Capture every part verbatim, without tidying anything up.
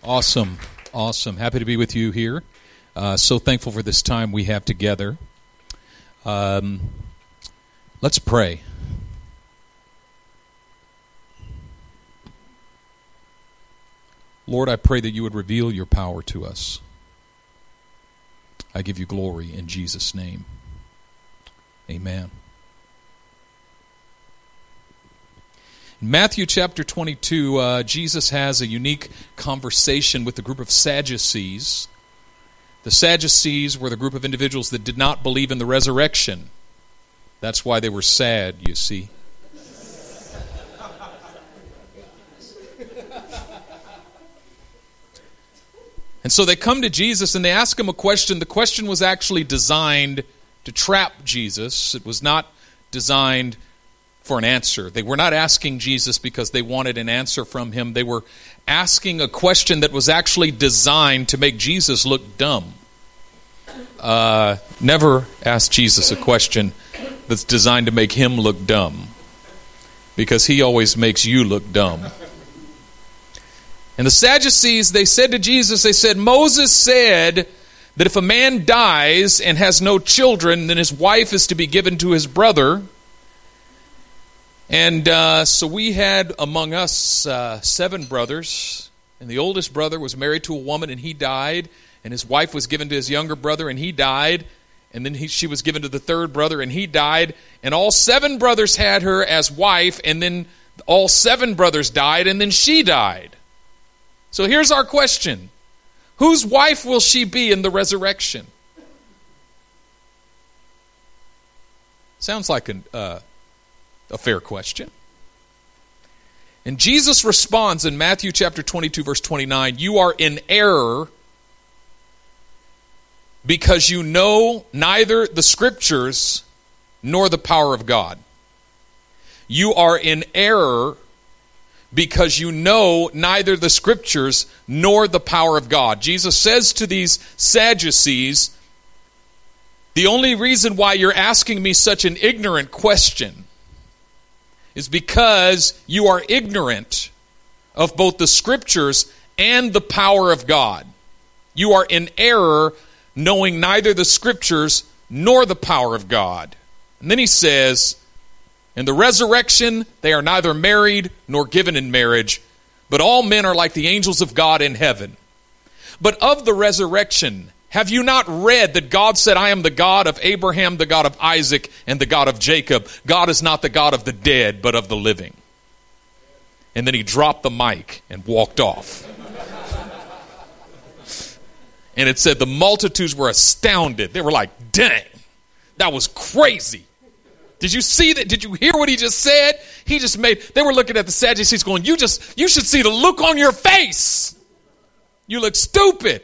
Awesome. Awesome. Happy to be with you here. Uh, so thankful for this time we have together. Um, let's pray. Lord, I pray that you would reveal your power to us. I give you glory in Jesus' name. Amen. In Matthew chapter twenty-two, uh, Jesus has a unique conversation with a group of Sadducees. The Sadducees were the group of individuals that did not believe in the resurrection. That's why they were sad, you see. And so they come to Jesus and they ask him a question. The question was actually designed to trap Jesus. It was not designed for an answer. They were not asking Jesus because they wanted an answer from him. They were asking a question that was actually designed to make Jesus look dumb. Uh, never ask Jesus a question that's designed to make him look dumb, because he always makes you look dumb. And the Sadducees, they said to Jesus, they said, Moses said that if a man dies and has no children, then his wife is to be given to his brother. And uh, so we had among us uh, seven brothers, and the oldest brother was married to a woman, and he died, and his wife was given to his younger brother, and he died, and then he, she was given to the third brother, and he died, and all seven brothers had her as wife, and then all seven brothers died, and then she died. So here's our question. Whose wife will she be in the resurrection? Sounds like an... Uh, A fair question. And Jesus responds in Matthew chapter twenty-two, verse twenty-nine, you are in error because you know neither the Scriptures nor the power of God. You are in error because you know neither the Scriptures nor the power of God. Jesus says to these Sadducees, the only reason why you're asking me such an ignorant question is because you are ignorant of both the Scriptures and the power of God. You are in error knowing neither the Scriptures nor the power of God. And then he says, in the resurrection they are neither married nor given in marriage, but all men are like the angels of God in heaven. But of the resurrection, have you not read that God said, I am the God of Abraham, the God of Isaac, and the God of Jacob? God is not the God of the dead, but of the living. And then he dropped the mic and walked off. And it said the multitudes were astounded. They were like, dang, that was crazy. Did you see that? Did you hear what he just said? He just made, they were looking at the Sadducees going, you just, you should see the look on your face. You look stupid.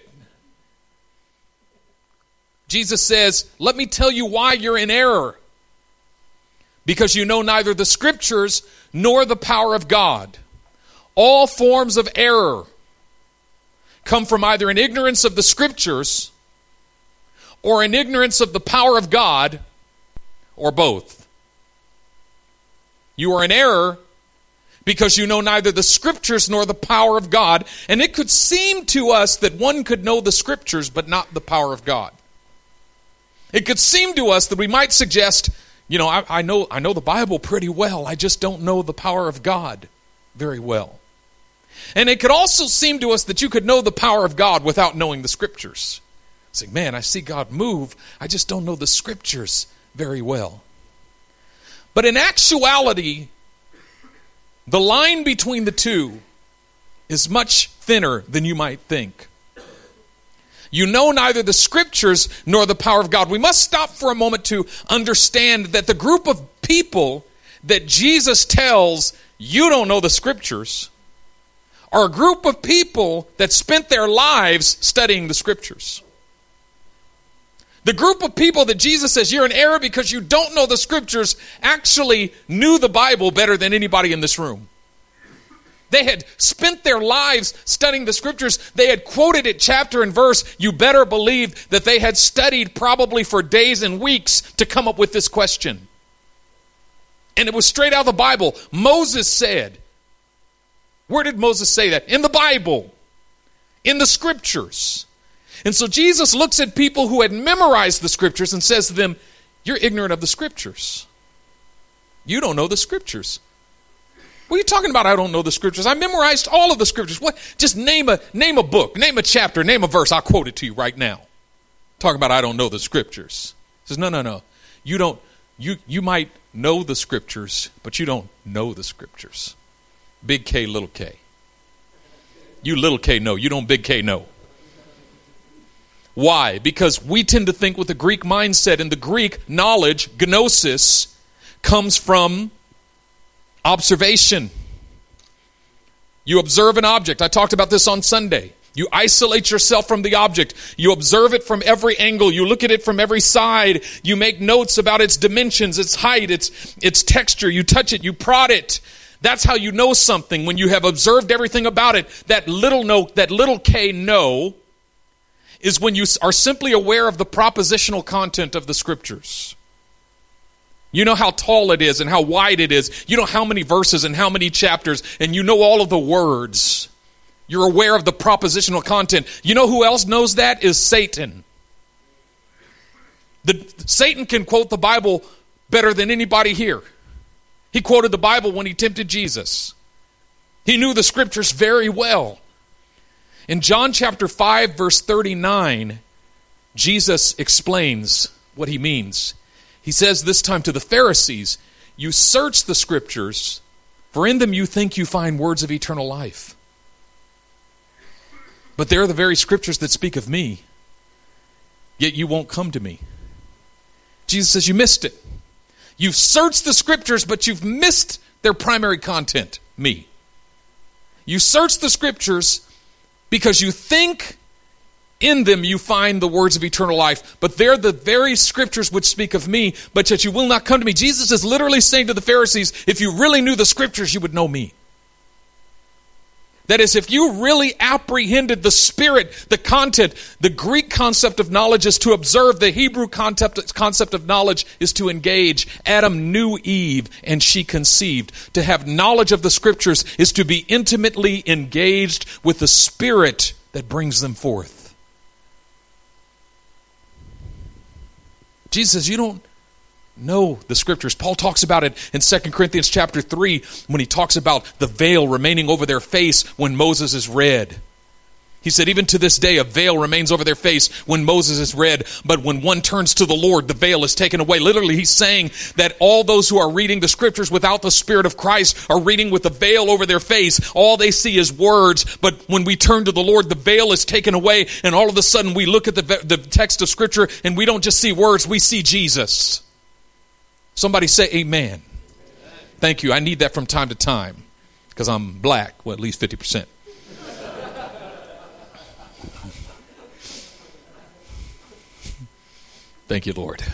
Jesus says, let me tell you why you're in error. Because you know neither the Scriptures nor the power of God. All forms of error come from either an ignorance of the Scriptures or an ignorance of the power of God, or both. You are in error because you know neither the Scriptures nor the power of God. And it could seem to us that one could know the Scriptures but not the power of God. It could seem to us that we might suggest, you know, I, I know I know the Bible pretty well. I just don't know the power of God very well. And it could also seem to us that you could know the power of God without knowing the Scriptures. It's like, man, I see God move. I just don't know the Scriptures very well. But in actuality, the line between the two is much thinner than you might think. You know neither the Scriptures nor the power of God. We must stop for a moment to understand that the group of people that Jesus tells, you don't know the Scriptures, are a group of people that spent their lives studying the Scriptures. The group of people that Jesus says, you're in error because you don't know the Scriptures, actually knew the Bible better than anybody in this room. They had spent their lives studying the Scriptures. They had quoted it chapter and verse. You better believe that they had studied probably for days and weeks to come up with this question. And it was straight out of the Bible. Moses said, where did Moses say that? In the Bible. in the Scriptures. And so Jesus looks at people who had memorized the Scriptures and says to them, you're ignorant of the Scriptures. You don't know the Scriptures. What are you talking about? I don't know the Scriptures. I memorized all of the Scriptures. What? Just name a name a book, name a chapter, name a verse. I'll quote it to you right now. Talking about I don't know the Scriptures. He says, no, no, no. You don't. You you might know the Scriptures, but you don't know the Scriptures. Big K, little K. You little K know. You don't big K know. Why? Because we tend to think with the Greek mindset. In the Greek, knowledge, gnosis, comes from observation. You observe an object. I talked about this on Sunday. You isolate yourself from the object. You observe it from every angle. You look at it from every side. You make notes about its dimensions, its height, its, its texture. You touch it. You prod it. That's how you know something, when you have observed everything about it. That little note, that little K know, is when you are simply aware of the propositional content of the Scriptures. You know how tall it is and how wide it is. You know how many verses and how many chapters, and you know all of the words. You're aware of the propositional content. You know who else knows that? Is Satan. The, Satan can quote the Bible better than anybody here. He quoted the Bible when he tempted Jesus. He knew the Scriptures very well. In John chapter five, verse thirty-nine, Jesus explains what he means. He says this time to the Pharisees, you search the Scriptures, for in them you think you find words of eternal life. But they're the very Scriptures that speak of me, yet you won't come to me. Jesus says you missed it. You've searched the Scriptures, but you've missed their primary content, me. You search the Scriptures because you think in them you find the words of eternal life, but they're the very Scriptures which speak of me, but yet you will not come to me. Jesus is literally saying to the Pharisees, if you really knew the Scriptures, you would know me. That is, if you really apprehended the spirit, the content, the Greek concept of knowledge is to observe. The Hebrew concept, concept of knowledge is to engage. Adam knew Eve and she conceived. To have knowledge of the Scriptures is to be intimately engaged with the spirit that brings them forth. Jesus says, you don't know the Scriptures. Paul talks about it in Second Corinthians chapter three when he talks about the veil remaining over their face when Moses is read. He said, even to this day, a veil remains over their face when Moses is read. But when one turns to the Lord, the veil is taken away. Literally, he's saying that all those who are reading the Scriptures without the Spirit of Christ are reading with a veil over their face. All they see is words. But when we turn to the Lord, the veil is taken away. And all of a sudden, we look at the, the text of Scripture and we don't just see words, we see Jesus. Somebody say amen. Amen. Thank you. I need that from time to time because I'm black. Well, at least fifty percent. Thank you, Lord.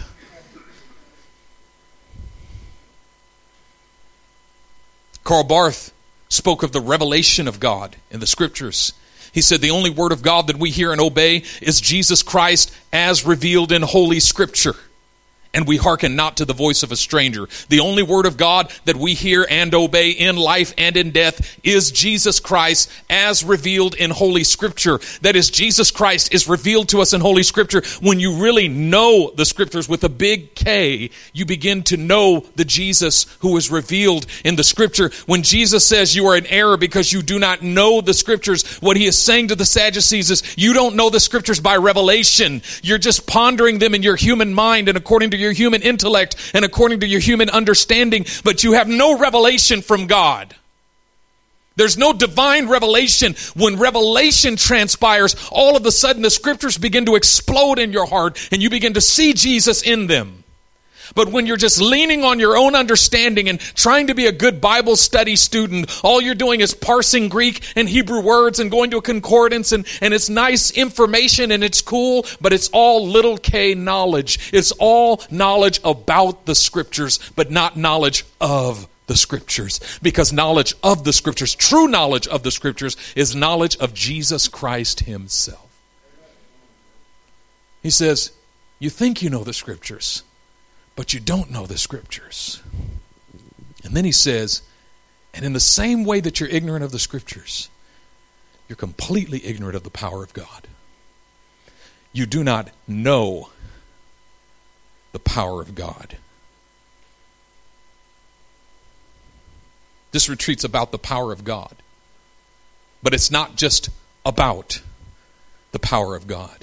Karl Barth spoke of the revelation of God in the Scriptures. He said the only word of God that we hear and obey is Jesus Christ as revealed in Holy Scripture. And we hearken not to the voice of a stranger. The only word of God that we hear and obey in life and in death is Jesus Christ as revealed in Holy Scripture. That is, Jesus Christ is revealed to us in Holy Scripture. When you really know the Scriptures with a big K, you begin to know the Jesus who is revealed in the Scripture. When Jesus says you are in error because you do not know the Scriptures, what he is saying to the Sadducees is you don't know the Scriptures by revelation. You're just pondering them in your human mind and according to your human intellect and according to your human understanding, but you have no revelation from God. There's no divine revelation. When revelation transpires, all of a sudden the Scriptures begin to explode in your heart and you begin to see Jesus in them. But when you're just leaning on your own understanding and trying to be a good Bible study student, all you're doing is parsing Greek and Hebrew words and going to a concordance, and, and it's nice information and it's cool, but it's all little K knowledge. It's all knowledge about the Scriptures, but not knowledge of the Scriptures. Because knowledge of the Scriptures, true knowledge of the Scriptures, is knowledge of Jesus Christ himself. He says, you think you know the Scriptures, but you don't know the Scriptures. And then he says, and in the same way that you're ignorant of the Scriptures, you're completely ignorant of the power of God. You do not know the power of God. This retreat's about the power of God. But it's not just about the power of God.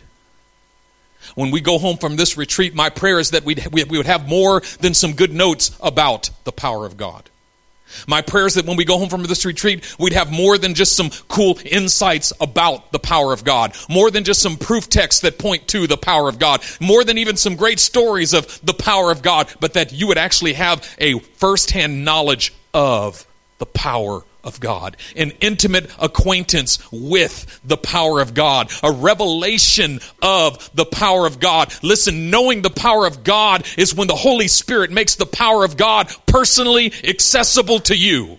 When we go home from this retreat, my prayer is that we'd, we would have more than some good notes about the power of God. My prayer is that when we go home from this retreat, we'd have more than just some cool insights about the power of God. More than just some proof texts that point to the power of God. More than even some great stories of the power of God. But that you would actually have a firsthand knowledge of the power of God. An intimate acquaintance with the power of God. A revelation of the power of God. Listen, knowing the power of God is when the Holy Spirit makes the power of God personally accessible to you.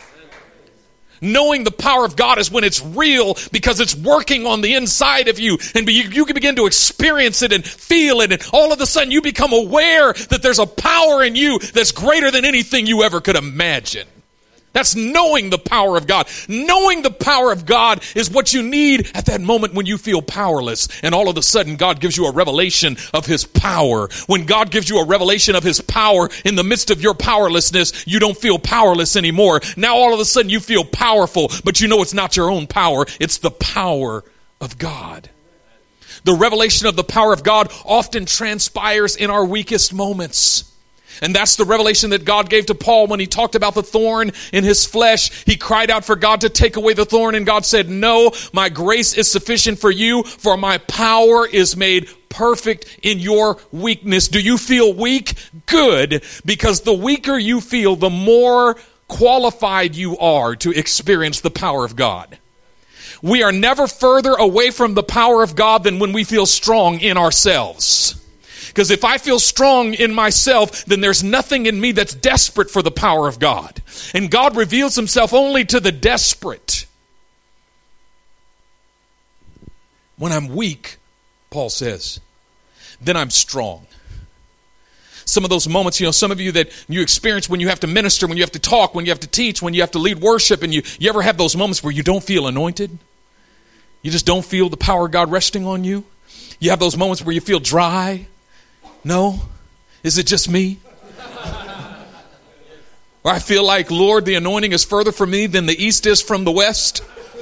Knowing the power of God is when it's real because it's working on the inside of you. And you, you can begin to experience it and feel it. And all of a sudden you become aware that there's a power in you that's greater than anything you ever could imagine. That's knowing the power of God. Knowing the power of God is what you need at that moment when you feel powerless. And all of a sudden, God gives you a revelation of His power. When God gives you a revelation of His power in the midst of your powerlessness, you don't feel powerless anymore. Now all of a sudden you feel powerful, but you know it's not your own power. It's the power of God. The revelation of the power of God often transpires in our weakest moments. And that's the revelation that God gave to Paul when he talked about the thorn in his flesh. He cried out for God to take away the thorn, and God said, "No, my grace is sufficient for you, for my power is made perfect in your weakness." Do you feel weak? Good, because the weaker you feel, the more qualified you are to experience the power of God. We are never further away from the power of God than when we feel strong in ourselves. Because if I feel strong in myself, then there's nothing in me that's desperate for the power of God. And God reveals Himself only to the desperate. When I'm weak, Paul says, then I'm strong. Some of those moments, you know, some of you that you experience when you have to minister, when you have to talk, when you have to teach, when you have to lead worship, and you, you ever have those moments where you don't feel anointed? You just don't feel the power of God resting on you? You have those moments where you feel dry? No? Is it just me? Or I feel like, Lord, the anointing is further from me than the east is from the west?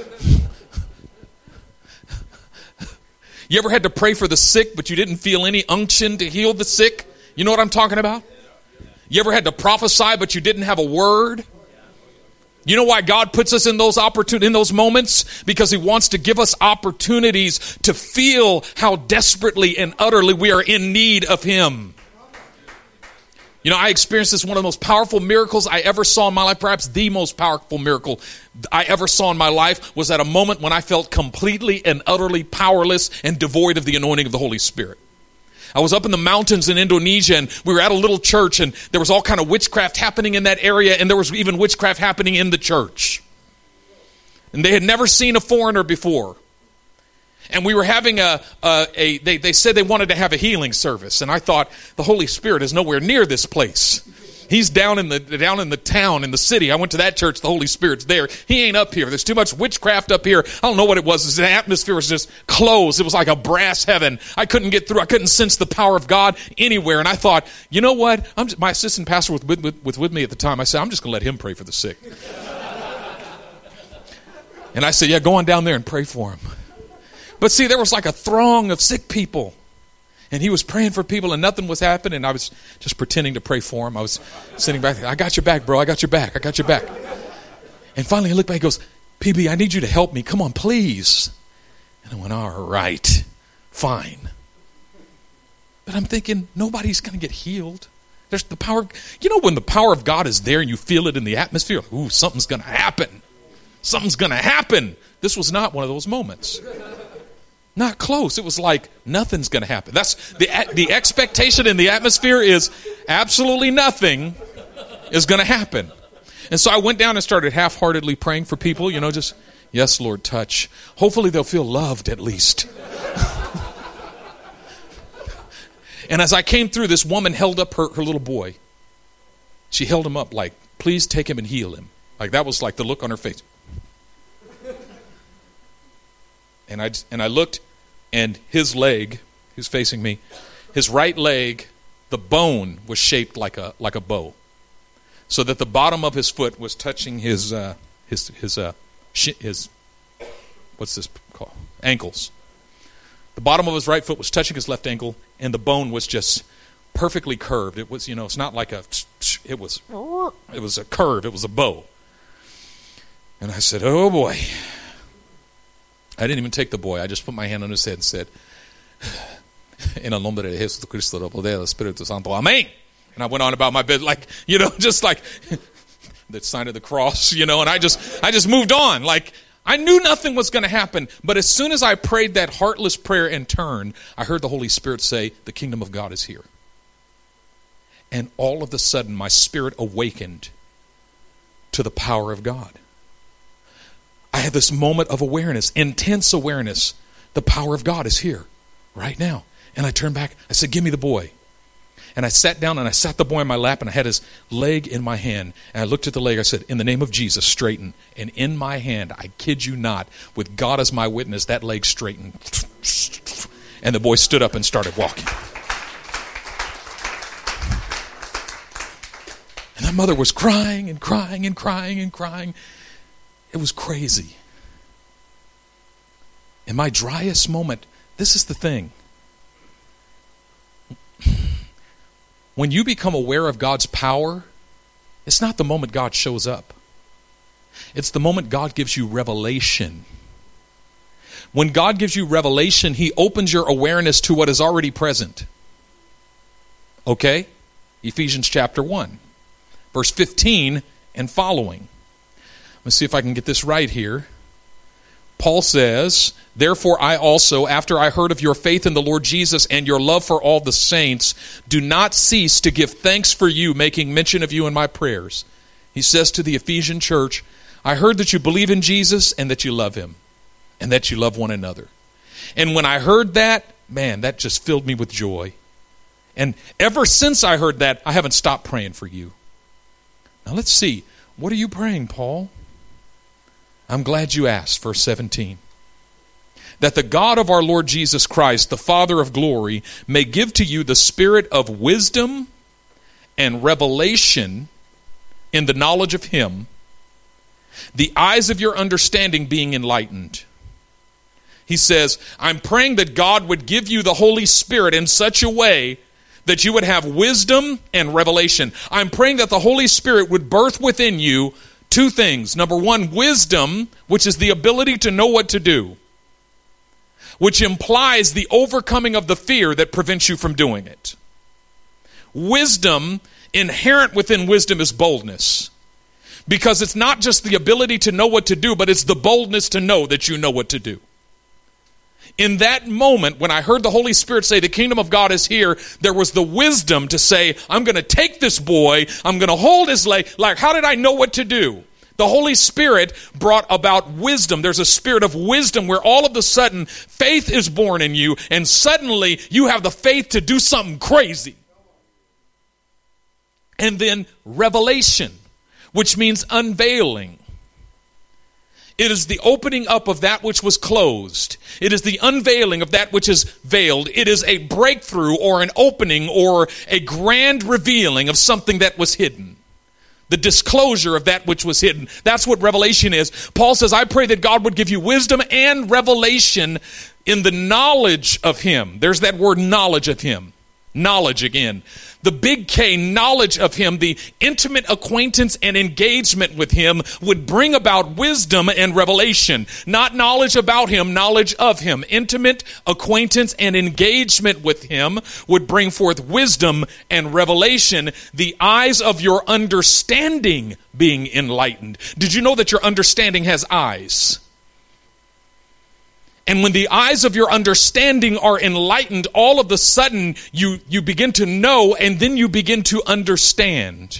You ever had to pray for the sick, but you didn't feel any unction to heal the sick? You know what I'm talking about? You ever had to prophesy, but you didn't have a word? You know why God puts us in those opportun- in those moments? Because He wants to give us opportunities to feel how desperately and utterly we are in need of Him. You know, I experienced this, one of the most powerful miracles I ever saw in my life. Perhaps the most powerful miracle I ever saw in my life was at a moment when I felt completely and utterly powerless and devoid of the anointing of the Holy Spirit. I was up in the mountains in Indonesia, and we were at a little church, and there was all kind of witchcraft happening in that area, and there was even witchcraft happening in the church. And they had never seen a foreigner before. And we were having a, a, a they, they said they wanted to have a healing service, and I thought, the Holy Spirit is nowhere near this place. He's down in the down in the town, in the city. I went to that church. The Holy Spirit's there. He ain't up here. There's too much witchcraft up here. I don't know what it was. The atmosphere was just closed. It was like a brass heaven. I couldn't get through. I couldn't sense the power of God anywhere. And I thought, you know what? I'm just, my assistant pastor was with, with, with, with me at the time. I said, I'm just going to let him pray for the sick. And I said, yeah, go on down there and pray for him. But see, there was like a throng of sick people. And he was praying for people and nothing was happening. And I was just pretending to pray for him. I was sitting back there. I got your back, bro. I got your back. I got your back. And finally he looked back and goes, P B, I need you to help me. Come on, please. And I went, all right, fine. But I'm thinking, nobody's going to get healed. There's the power. You know, when the power of God is there and you feel it in the atmosphere, ooh, something's going to happen. Something's going to happen. This was not one of those moments. Not close. It was like nothing's going to happen. That's the the expectation in the atmosphere is absolutely nothing is going to happen. And so I went down and started half-heartedly praying for people, you know, just, yes, Lord, touch. Hopefully they'll feel loved at least. And as I came through, this woman held up her, her little boy. She held him up like, please take him and heal him. Like that was like the look on her face. And I, and I looked, and his leg, who's facing me, his right leg, the bone was shaped like a like a bow, so that the bottom of his foot was touching his uh, his his uh, sh- his what's this called? Ankles. The bottom of his right foot was touching his left ankle, and the bone was just perfectly curved. It was, you know, it's not like a. It was. It was a curve. It was a bow. And I said, "Oh boy." I didn't even take the boy. I just put my hand on his head and said, "En el nombre de Jesucristo, el poder del Espíritu Santo, amén." And I went on about my bed, like, you know, just like the sign of the cross, you know. And I just, I just moved on. Like, I knew nothing was going to happen. But as soon as I prayed that heartless prayer and turned, I heard the Holy Spirit say, "The kingdom of God is here." And all of a sudden, my spirit awakened to the power of God. I had this moment of awareness, intense awareness. The power of God is here right now. And I turned back. I said, "Give me the boy." And I sat down and I sat the boy in my lap and I had his leg in my hand. And I looked at the leg. I said, "In the name of Jesus, straighten." And in my hand, I kid you not, with God as my witness, that leg straightened. And the boy stood up and started walking. And that mother was crying and crying and crying and crying. It was crazy. In my driest moment, this is the thing. When you become aware of God's power, it's not the moment God shows up. It's the moment God gives you revelation. When God gives you revelation, He opens your awareness to what is already present. Okay? Ephesians chapter one, verse fifteen and following. Let's see if I can get this right here. Paul says, "Therefore I also, after I heard of your faith in the Lord Jesus and your love for all the saints, do not cease to give thanks for you, making mention of you in my prayers." He says to the Ephesian church, "I heard that you believe in Jesus and that you love Him and that you love one another." And when I heard that, man, that just filled me with joy. And ever since I heard that, I haven't stopped praying for you. Now let's see. What are you praying, Paul? I'm glad you asked, verse seventeen. "That the God of our Lord Jesus Christ, the Father of glory, may give to you the spirit of wisdom and revelation in the knowledge of Him, the eyes of your understanding being enlightened." He says, I'm praying that God would give you the Holy Spirit in such a way that you would have wisdom and revelation. I'm praying that the Holy Spirit would birth within you two things. Number one, wisdom, which is the ability to know what to do, which implies the overcoming of the fear that prevents you from doing it. Wisdom, inherent within wisdom, is boldness. Because it's not just the ability to know what to do, but it's the boldness to know that you know what to do. In that moment, when I heard the Holy Spirit say the kingdom of God is here, there was the wisdom to say, I'm going to take this boy, I'm going to hold his leg. Like, how did I know what to do? The Holy Spirit brought about wisdom. There's a spirit of wisdom where all of a sudden faith is born in you, and suddenly you have the faith to do something crazy. And then revelation, which means unveiling. It is the opening up of that which was closed. It is the unveiling of that which is veiled. It is a breakthrough or an opening or a grand revealing of something that was hidden. The disclosure of that which was hidden. That's what revelation is. Paul says, I pray that God would give you wisdom and revelation in the knowledge of Him. There's that word knowledge of Him. Knowledge again. The big K, knowledge of Him, the intimate acquaintance and engagement with Him would bring about wisdom and revelation. Not knowledge about Him, knowledge of Him. Intimate acquaintance and engagement with Him would bring forth wisdom and revelation. The eyes of your understanding being enlightened. Did you know that your understanding has eyes? And when the eyes of your understanding are enlightened, all of a sudden you, you begin to know, and then you begin to understand.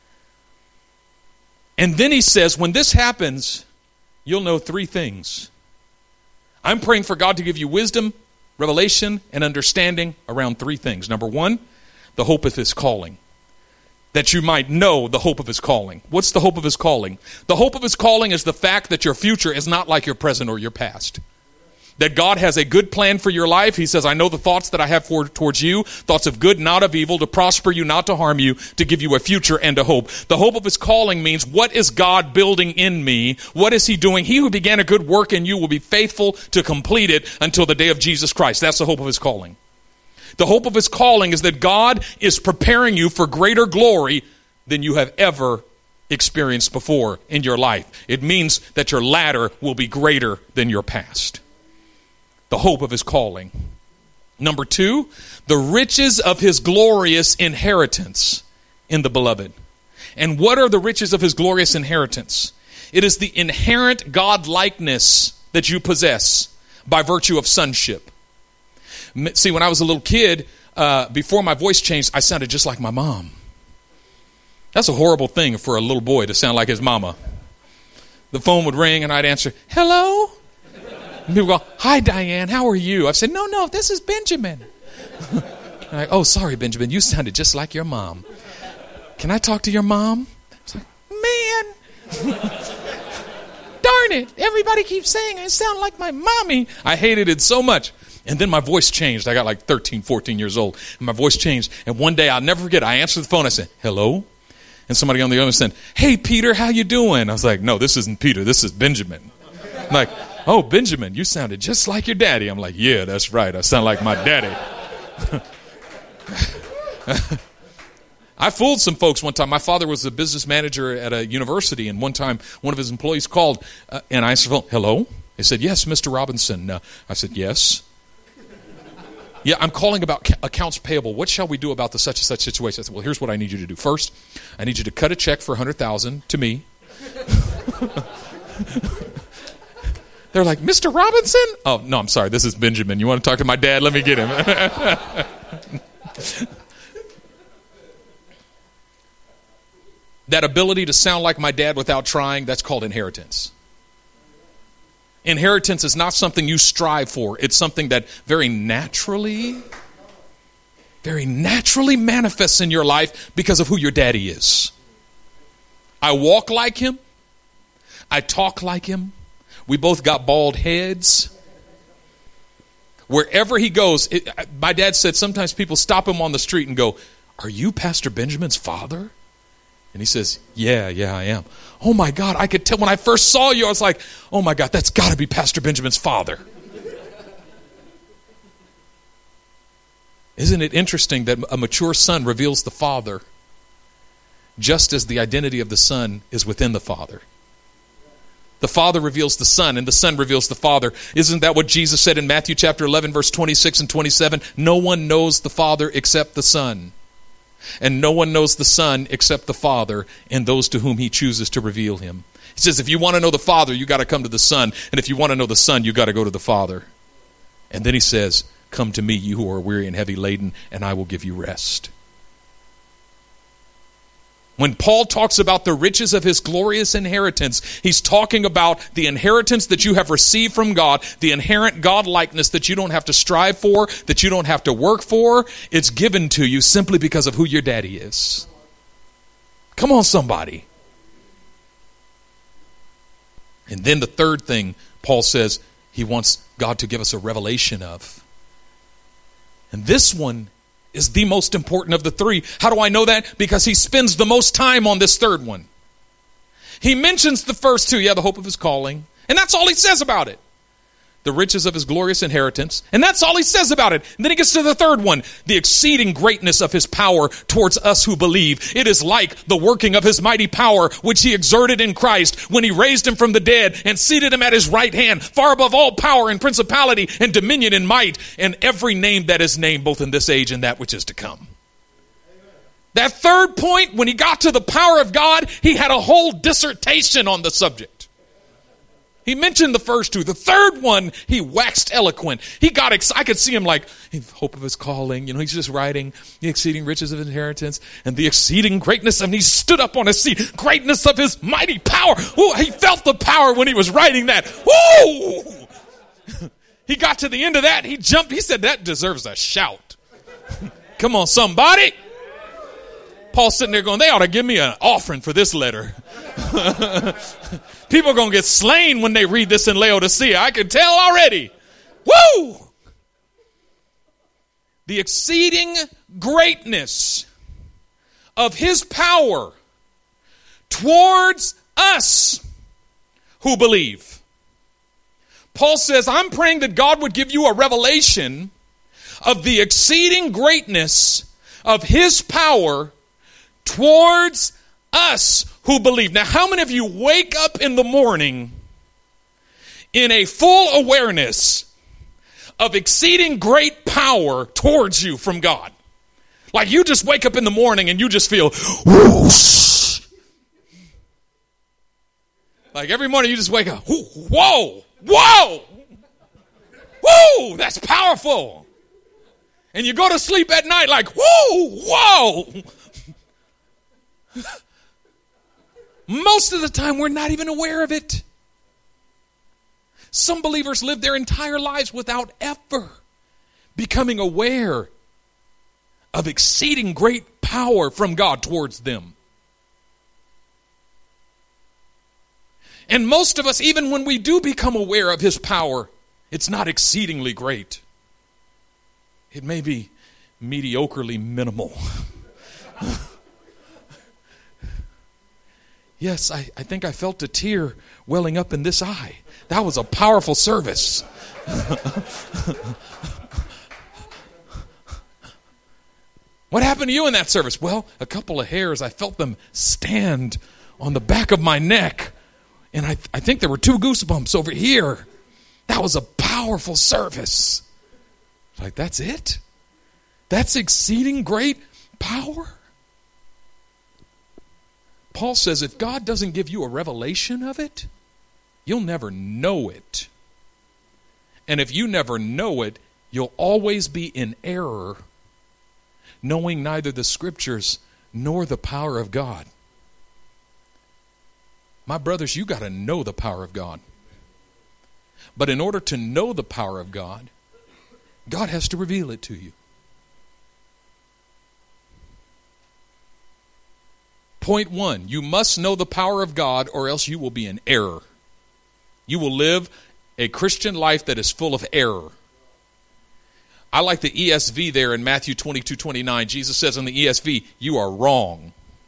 And then he says, when this happens, you'll know three things. I'm praying for God to give you wisdom, revelation, and understanding around three things. Number one, the hope of His calling. That you might know the hope of His calling. What's the hope of His calling? The hope of His calling is the fact that your future is not like your present or your past. That God has a good plan for your life. He says, I know the thoughts that I have for, towards you, thoughts of good, not of evil, to prosper you, not to harm you, to give you a future and a hope. The hope of his calling means, what is God building in me? What is he doing? He who began a good work in you will be faithful to complete it until the day of Jesus Christ. That's the hope of his calling. The hope of his calling is that God is preparing you for greater glory than you have ever experienced before in your life. It means that your latter will be greater than your past. The hope of his calling. Number two, the riches of his glorious inheritance in the beloved. And what are the riches of his glorious inheritance? It is the inherent God-likeness that you possess by virtue of sonship. See, when I was a little kid, uh, before my voice changed, I sounded just like my mom. That's a horrible thing for a little boy to sound like his mama. The phone would ring and I'd answer, hello? And people go, hi, Diane, how are you? I've said, no, no, this is Benjamin. Like, oh, sorry, Benjamin, you sounded just like your mom. Can I talk to your mom? I was like, man, darn it, everybody keeps saying I sound like my mommy. I hated it so much. And then my voice changed. I got like thirteen, fourteen years old, and my voice changed. And one day, I'll never forget, I answered the phone, I said, hello? And somebody on the other end said, hey, Peter, how you doing? I was like, no, this isn't Peter, this is Benjamin. I'm like, oh, Benjamin, you sounded just like your daddy. I'm like, yeah, that's right. I sound like my daddy. I fooled some folks one time. My father was a business manager at a university, and one time one of his employees called, uh, and I answered the phone, hello? They said, yes, Mister Robinson. Uh, I said, yes. Yeah, I'm calling about ca- accounts payable. What shall we do about the such and such situation? I said, well, here's what I need you to do. First, I need you to cut a check for one hundred thousand dollars to me. They're like, Mister Robinson? Oh, no, I'm sorry. This is Benjamin. You want to talk to my dad? Let me get him. That ability to sound like my dad without trying, that's called inheritance. Inheritance is not something you strive for. It's something that very naturally, very naturally manifests in your life because of who your daddy is. I walk like him. I talk like him. We both got bald heads. Wherever he goes, it, my dad said sometimes people stop him on the street and go, are you Pastor Benjamin's father? And he says, yeah, yeah, I am. Oh my God, I could tell when I first saw you, I was like, oh my God, that's got to be Pastor Benjamin's father. Isn't it interesting that a mature son reveals the father just as the identity of the son is within the father? The Father reveals the Son, and the Son reveals the Father. Isn't that what Jesus said in Matthew chapter eleven, verse twenty-six and twenty-seven? No one knows the Father except the Son. And no one knows the Son except the Father and those to whom he chooses to reveal him. He says, if you want to know the Father, you got to come to the Son. And if you want to know the Son, you got to go to the Father. And then he says, come to me, you who are weary and heavy laden, and I will give you rest. When Paul talks about the riches of his glorious inheritance, he's talking about the inheritance that you have received from God, the inherent God-likeness that you don't have to strive for, that you don't have to work for. It's given to you simply because of who your daddy is. Come on, somebody. And then the third thing Paul says he wants God to give us a revelation of. And this one is the most important of the three. How do I know that? Because he spends the most time on this third one. He mentions the first two, yeah, the hope of his calling, and that's all he says about it. The riches of his glorious inheritance, and that's all he says about it. And then he gets to the third one, the exceeding greatness of his power towards us who believe. It is like the working of his mighty power, which he exerted in Christ when he raised him from the dead and seated him at his right hand, far above all power and principality and dominion and might, and every name that is named, both in this age and that which is to come. That third point, when he got to the power of God, he had a whole dissertation on the subject. He mentioned the first two. The third one, he waxed eloquent. He got excited. I could see him like, hope of his calling. You know, he's just writing the exceeding riches of inheritance and the exceeding greatness. And he stood up on his seat. Greatness of his mighty power. Ooh, he felt the power when he was writing that. Woo! He got to the end of that. He jumped. He said, that deserves a shout. Come on, somebody. Paul's sitting there going, they ought to give me an offering for this letter. People are going to get slain when they read this in Laodicea. I can tell already. Woo! The exceeding greatness of his power towards us who believe. Paul says, I'm praying that God would give you a revelation of the exceeding greatness of his power towards us who believe. Now, how many of you wake up in the morning in a full awareness of exceeding great power towards you from God? Like you just wake up in the morning and you just feel whoosh. Like every morning you just wake up, whoa, whoa, whoa, that's powerful. And you go to sleep at night like, whoa, whoa. Most of the time we're not even aware of it. Some believers live their entire lives without ever becoming aware of exceeding great power from God towards them. And most of us, even when we do become aware of his power, it's not exceedingly great. It may be mediocrely minimal. Yes, I, I think I felt a tear welling up in this eye. That was a powerful service. What happened to you in that service? Well, a couple of hairs, I felt them stand on the back of my neck. And I, I think there were two goosebumps over here. That was a powerful service. Like, that's it? That's exceeding great power? Paul says if God doesn't give you a revelation of it, you'll never know it. And if you never know it, you'll always be in error, knowing neither the scriptures nor the power of God. My brothers, you got to know the power of God. But in order to know the power of God, God has to reveal it to you. Point one, you must know the power of God or else you will be in error. You will live a Christian life that is full of error. I like the E S V there in Matthew twenty-two twenty-nine. Jesus says in the E S V, you are wrong.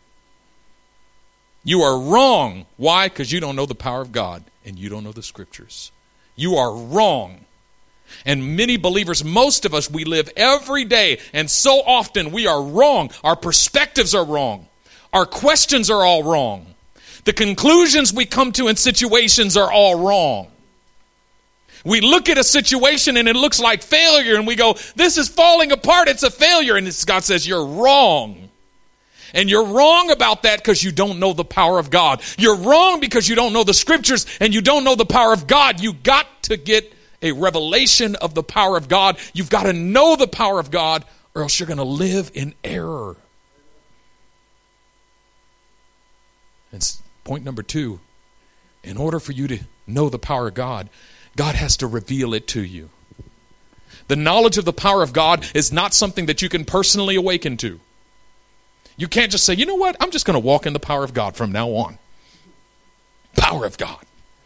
You are wrong. Why? Because you don't know the power of God and you don't know the scriptures. You are wrong. And many believers, most of us, we live every day, and so often we are wrong. Our perspectives are wrong. Our questions are all wrong. The conclusions we come to in situations are all wrong. We look at a situation and it looks like failure and we go, this is falling apart, it's a failure. And God says, you're wrong. And you're wrong about that because you don't know the power of God. You're wrong because you don't know the scriptures and you don't know the power of God. You got to get a revelation of the power of God. You've got to know the power of God or else you're going to live in error. And point number two, in order for you to know the power of God, God has to reveal it to you. The knowledge of the power of God is not something that you can personally awaken to. You can't just say, you know what, I'm just going to walk in the power of God from now on. Power of God.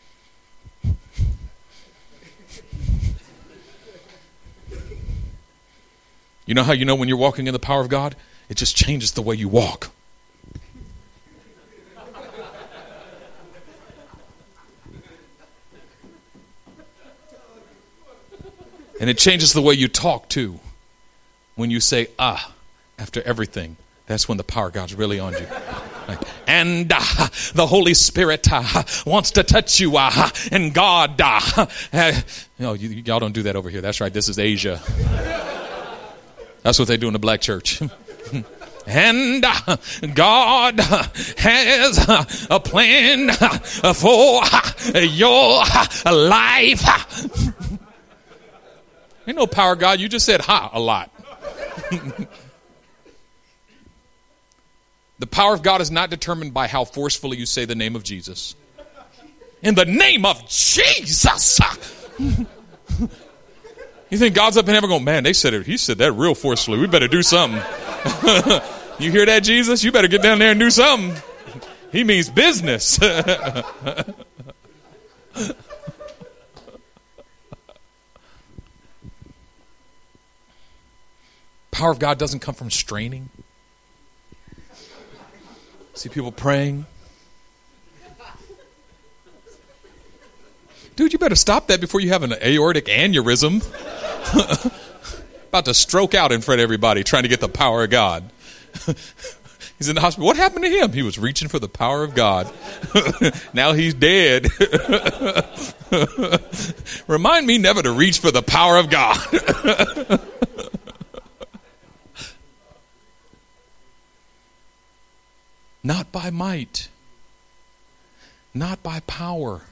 You know how you know when you're walking in the power of God? It just changes the way you walk. And it changes the way you talk too. When you say, ah, after everything, that's when the power of God's really on you. Like, and uh, the Holy Spirit uh, wants to touch you. Uh, and God, uh, uh, no, you, y'all don't do that over here. That's right, this is Asia. That's what they do in the black church. And uh, God uh, has uh, a plan uh, for uh, your uh, life. Ain't no power, God. You just said ha a lot. The power of God is not determined by how forcefully you say the name of Jesus. In the name of Jesus. You think God's up in heaven going, man, they said it. He said that real forcefully. We better do something. You hear that, Jesus? You better get down there and do something. He means business. power of God doesn't come from straining. See people praying. Dude, you better stop that before you have an aortic aneurysm. About to stroke out in front of everybody trying to get the power of God. He's in the hospital. What happened to him? He was reaching for the power of God. Now he's dead. Remind me never to reach for the power of God. Not by might, not by power,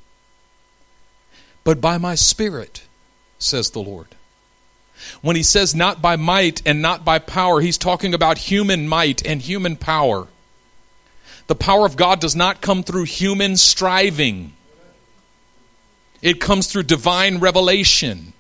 but by my Spirit, says the Lord. When he says not by might and not by power, he's talking about human might and human power. The power of God does not come through human striving. It comes through divine revelation.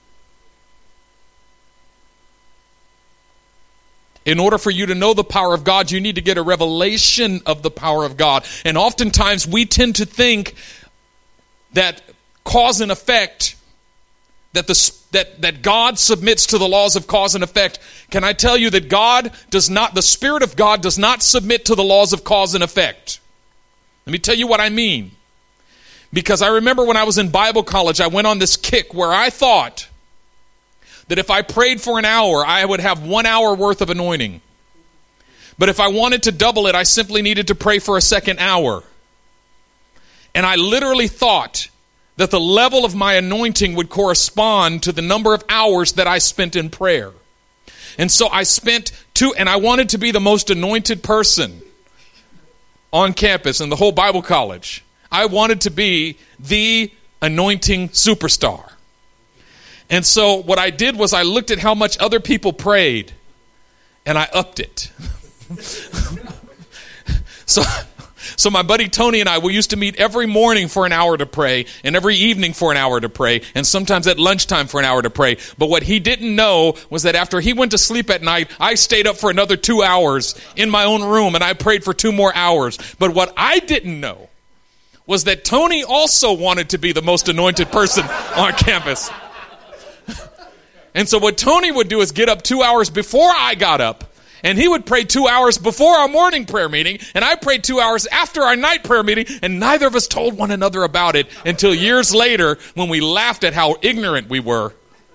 In order for you to know the power of God, you need to get a revelation of the power of God. And oftentimes we tend to think that cause and effect, that the that that God submits to the laws of cause and effect. Can I tell you that God does not, the Spirit of God does not submit to the laws of cause and effect? Let me tell you what I mean. Because I remember when I was in Bible college, I went on this kick where I thought that if I prayed for an hour, I would have one hour worth of anointing. But if I wanted to double it, I simply needed to pray for a second hour. And I literally thought that the level of my anointing would correspond to the number of hours that I spent in prayer. And so I spent two, and I wanted to be the most anointed person on campus in the whole Bible college. I wanted to be the anointing superstar. And so what I did was I looked at how much other people prayed, and I upped it. so, so my buddy Tony and I, we used to meet every morning for an hour to pray, and every evening for an hour to pray, and sometimes at lunchtime for an hour to pray. But what he didn't know was that after he went to sleep at night, I stayed up for another two hours in my own room, and I prayed for two more hours. But what I didn't know was that Tony also wanted to be the most anointed person on campus. And so what Tony would do is get up two hours before I got up, and he would pray two hours before our morning prayer meeting, and I prayed two hours after our night prayer meeting, and neither of us told one another about it until years later when we laughed at how ignorant we were.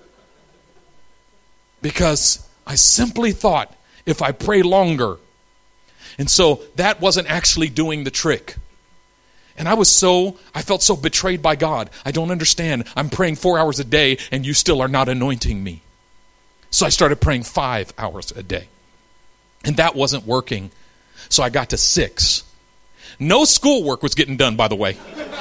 Because I simply thought, if I pray longer. And so that wasn't actually doing the trick. And I was so, I felt so betrayed by God. I don't understand. I'm praying four hours a day and you still are not anointing me. So I started praying five hours a day. And that wasn't working. So I got to six. No schoolwork was getting done, by the way.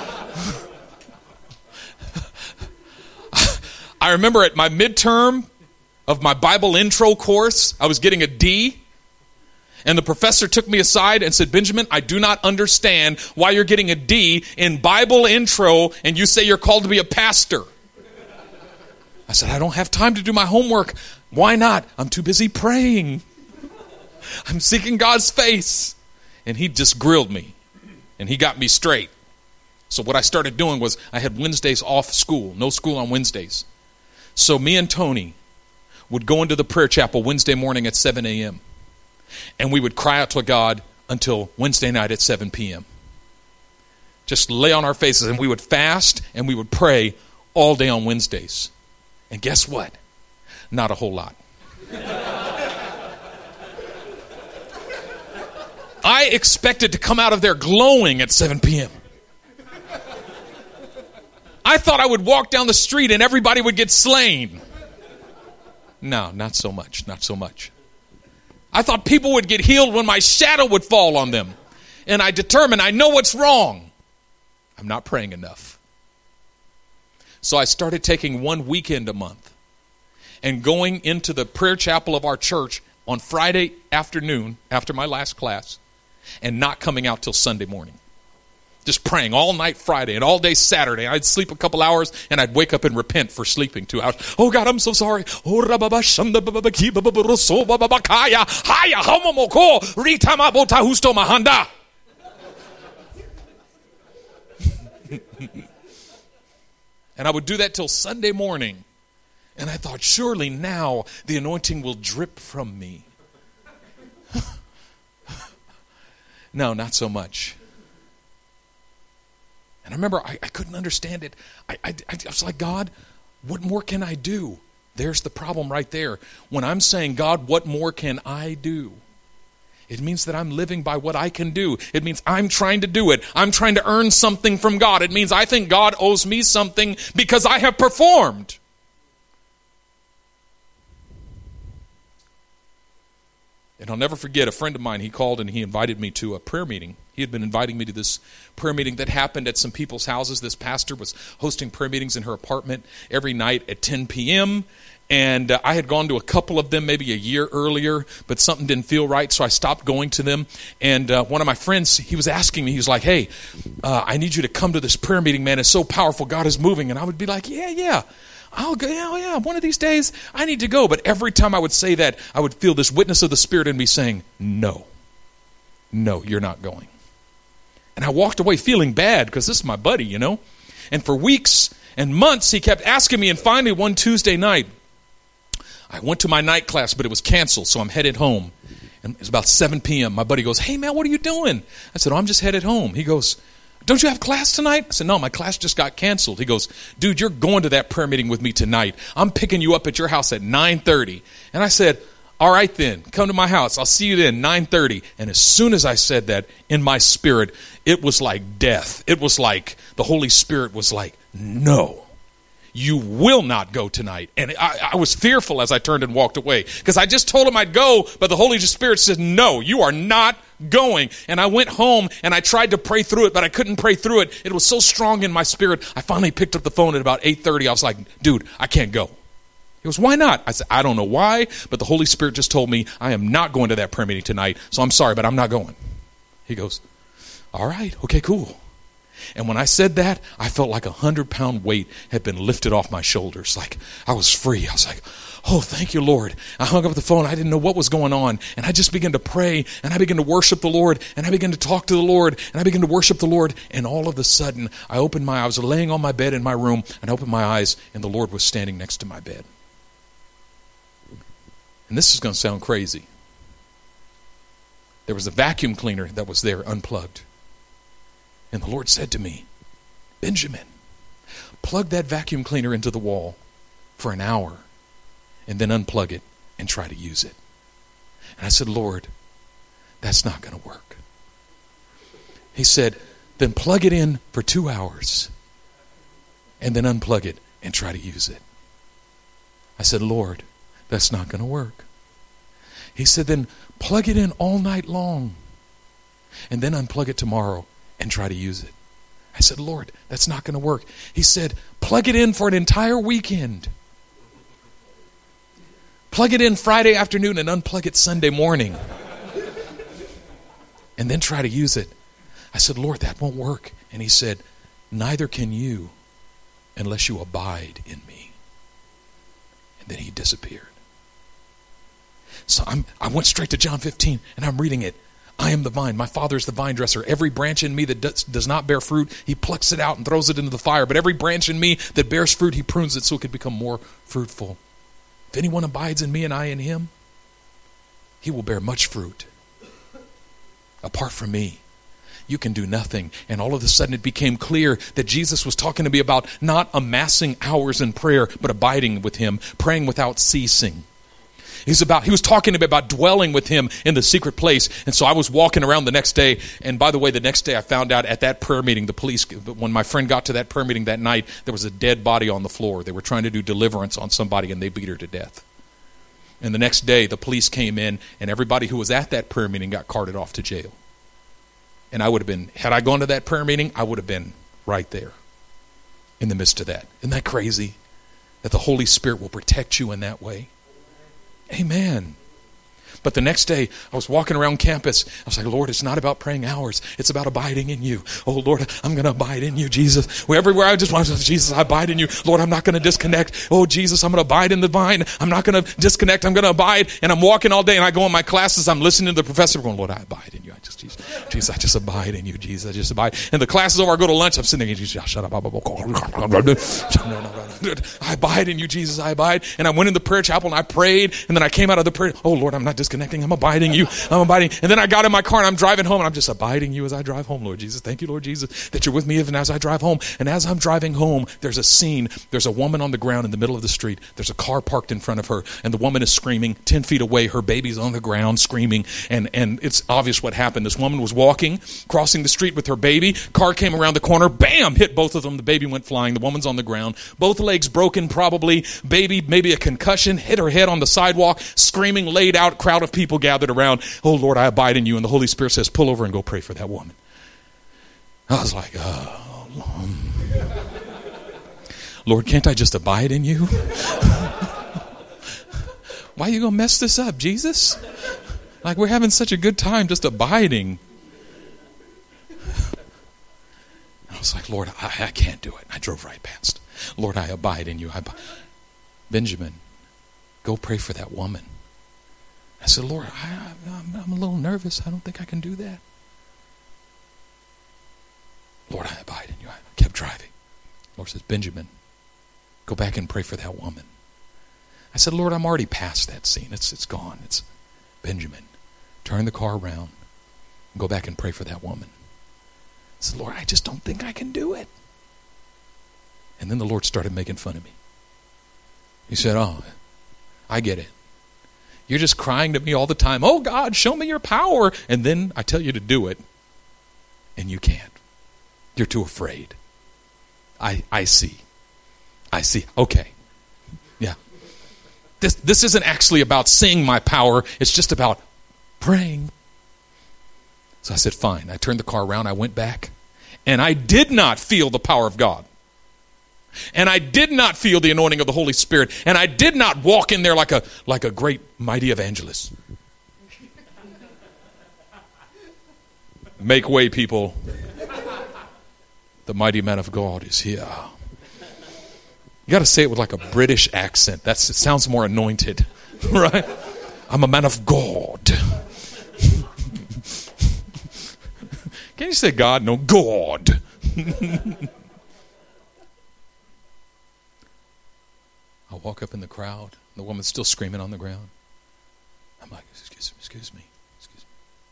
I remember at my midterm of my Bible intro course, I was getting a D. And the professor took me aside and said, Benjamin, I do not understand why you're getting a D in Bible intro and you say you're called to be a pastor. I said, I don't have time to do my homework. Why not? I'm too busy praying. I'm seeking God's face. And he just grilled me. And he got me straight. So what I started doing was I had Wednesdays off school. No school on Wednesdays. So me and Tony would go into the prayer chapel Wednesday morning at seven a.m. And we would cry out to God until Wednesday night at seven p.m. Just lay on our faces, and we would fast and we would pray all day on Wednesdays. And guess what? Not a whole lot. I expected to come out of there glowing at seven p.m. I thought I would walk down the street and everybody would get slain. No, not so much, not so much. I thought people would get healed when my shadow would fall on them. And I determined, I know what's wrong. I'm not praying enough. So I started taking one weekend a month and going into the prayer chapel of our church on Friday afternoon after my last class and not coming out till Sunday morning. Just praying all night Friday and all day Saturday. I'd sleep a couple hours and I'd wake up and repent for sleeping two hours. Oh God, I'm so sorry. And I would do that till Sunday morning. And I thought, surely now the anointing will drip from me. No, not so much. And I remember I, I couldn't understand it. I, I, I was like, God, what more can I do? There's the problem right there. When I'm saying, God, what more can I do? It means that I'm living by what I can do. It means I'm trying to do it. I'm trying to earn something from God. It means I think God owes me something because I have performed. And I'll never forget, a friend of mine, he called and he invited me to a prayer meeting. He had been inviting me to this prayer meeting that happened at some people's houses. This pastor was hosting prayer meetings in her apartment every night at ten p.m., and uh, I had gone to a couple of them maybe a year earlier, but something didn't feel right, so I stopped going to them. And uh, one of my friends, he was asking me, he was like, hey, uh, I need you to come to this prayer meeting, man. It's so powerful. God is moving. And I would be like, yeah, yeah. I'll go, yeah, yeah, one of these days I need to go. But every time I would say that, I would feel this witness of the Spirit in me saying, no, no, you're not going. And I walked away feeling bad because this is my buddy, you know. And for weeks and months, he kept asking me. And finally, one Tuesday night, I went to my night class, but it was canceled. So I'm headed home. And it was about seven p.m. My buddy goes, hey, man, what are you doing? I said, oh, I'm just headed home. He goes, don't you have class tonight? I said, no, my class just got canceled. He goes, dude, you're going to that prayer meeting with me tonight. I'm picking you up at your house at nine thirty. And I said, all right then, come to my house. I'll see you then, nine thirty. And as soon as I said that, in my spirit, it was like death. It was like the Holy Spirit was like, no. You will not go tonight. And I, I was fearful as I turned and walked away. Because I just told him I'd go, but the Holy Spirit said, no, you are not going. And I went home and I tried to pray through it, but I couldn't pray through it. It was so strong in my spirit. I finally picked up the phone at about eight thirty. I was like, dude, I can't go. He goes, why not? I said, I don't know why, but the Holy Spirit just told me I am not going to that prayer meeting tonight. So I'm sorry, but I'm not going. He goes, all right, okay, cool. And when I said that, I felt like a hundred-pound weight had been lifted off my shoulders. Like I was free. I was like, oh, thank you, Lord. I hung up the phone. I didn't know what was going on. And I just began to pray, and I began to worship the Lord, and I began to talk to the Lord, and I began to worship the Lord. And all of a sudden, I opened my eyes. I was laying on my bed in my room, and I opened my eyes, and the Lord was standing next to my bed. And this is going to sound crazy. There was a vacuum cleaner that was there unplugged. And the Lord said to me, Benjamin, plug that vacuum cleaner into the wall for an hour and then unplug it and try to use it. And I said, Lord, that's not going to work. He said, then plug it in for two hours and then unplug it and try to use it. I said, Lord, that's not going to work. He said, then plug it in all night long and then unplug it tomorrow and try to use it. I said, Lord, that's not going to work. He said, plug it in for an entire weekend. Plug it in Friday afternoon and unplug it Sunday morning. And then try to use it. I said, Lord, that won't work. And he said, neither can you unless you abide in me. And then he disappeared. So I'm, I went straight to John fifteen and I'm reading it. I am the vine. My Father is the vine dresser. Every branch in me that does, does not bear fruit, he plucks it out and throws it into the fire. But every branch in me that bears fruit, he prunes it so it can become more fruitful. If anyone abides in me and I in him, he will bear much fruit. Apart from me, you can do nothing. And all of a sudden it became clear that Jesus was talking to me about not amassing hours in prayer, but abiding with him, praying without ceasing. He's about, he was talking to me about dwelling with him in the secret place. And so I was walking around the next day. And by the way, the next day I found out at that prayer meeting, the police, when my friend got to that prayer meeting that night, there was a dead body on the floor. They were trying to do deliverance on somebody and they beat her to death. And the next day the police came in and everybody who was at that prayer meeting got carted off to jail. And I would have been, had I gone to that prayer meeting, I would have been right there in the midst of that. Isn't that crazy? That the Holy Spirit will protect you in that way. Amen. But the next day, I was walking around campus. I was like, Lord, it's not about praying hours. It's about abiding in you. Oh, Lord, I'm going to abide in you, Jesus. Everywhere I just want to say, Jesus, I abide in you. Lord, I'm not going to disconnect. Oh, Jesus, I'm going to abide in the vine. I'm not going to disconnect. I'm going to abide. And I'm walking all day, and I go in my classes. I'm listening to the professor going, Lord, I abide in you. I just, Jesus, Jesus, I just abide in you, Jesus. I just abide. And the class is over, I go to lunch, I'm sitting there, Jesus, shut up. I abide in you, Jesus, I abide. And I went in the prayer chapel and I prayed, and then I came out of the prayer, oh Lord, I'm not disconnecting, I'm abiding you, I'm abiding. And then I got in my car and I'm driving home and I'm just abiding you as I drive home, Lord Jesus. Thank you, Lord Jesus, that you're with me even as I drive home. And as I'm driving home, there's a scene. There's a woman on the ground in the middle of the street. There's a car parked in front of her, and the woman is screaming ten feet away. Her baby's on the ground screaming, and, and it's obvious what happened. This woman was walking, crossing the street with her baby. Car came around the corner, bam, hit both of them. The baby went flying. The woman's on the ground. Both legs broken probably. Baby, maybe a concussion, hit her head on the sidewalk, screaming, laid out, crowd of people gathered around. Oh, Lord, I abide in you. And the Holy Spirit says, pull over and go pray for that woman. I was like, oh, Lord. Lord, can't I just abide in you? Why are you going to mess this up, Jesus? Like, we're having such a good time just abiding. I was like, Lord, I, I can't do it. I drove right past. Lord, I abide in you. I abide. Benjamin, go pray for that woman. I said, Lord, I, I'm, I'm a little nervous. I don't think I can do that. Lord, I abide in you. I kept driving. Lord says, Benjamin, go back and pray for that woman. I said, Lord, I'm already past that scene. It's it's gone. It's Benjamin. Turn the car around and go back and pray for that woman. I said, Lord, I just don't think I can do it. And then the Lord started making fun of me. He said, oh, I get it. You're just crying to me all the time. Oh, God, show me your power. And then I tell you to do it, and you can't. You're too afraid. I I see. I see. Okay. Yeah. This this isn't actually about seeing my power. It's just about praying. So I said, fine. I turned the car around. I went back. And I did not feel the power of God. And I did not feel the anointing of the Holy Spirit. And I did not walk in there like a like a great, mighty evangelist. Make way, people. The mighty man of God is here. You got to say it with like a British accent. That's it sounds more anointed, right? I'm a man of God. Can you say God? No, God. I walk up in the crowd. The woman's still screaming on the ground. I'm like, excuse me, excuse me, excuse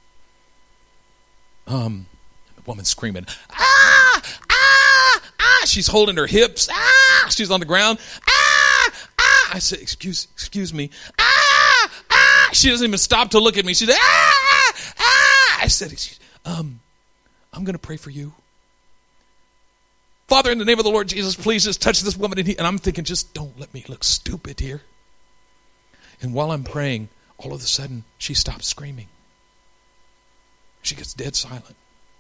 me. Um, the woman's screaming, ah, ah, ah. She's holding her hips. Ah, she's on the ground. Ah, ah. I said, excuse, excuse me. Ah, ah. She doesn't even stop to look at me. She's like, ah, ah. I said, um, I'm going to pray for you. Father, in the name of the Lord Jesus, please just touch this woman. And I'm thinking, just don't let me look stupid here. And while I'm praying, all of a sudden, she stops screaming. She gets dead silent.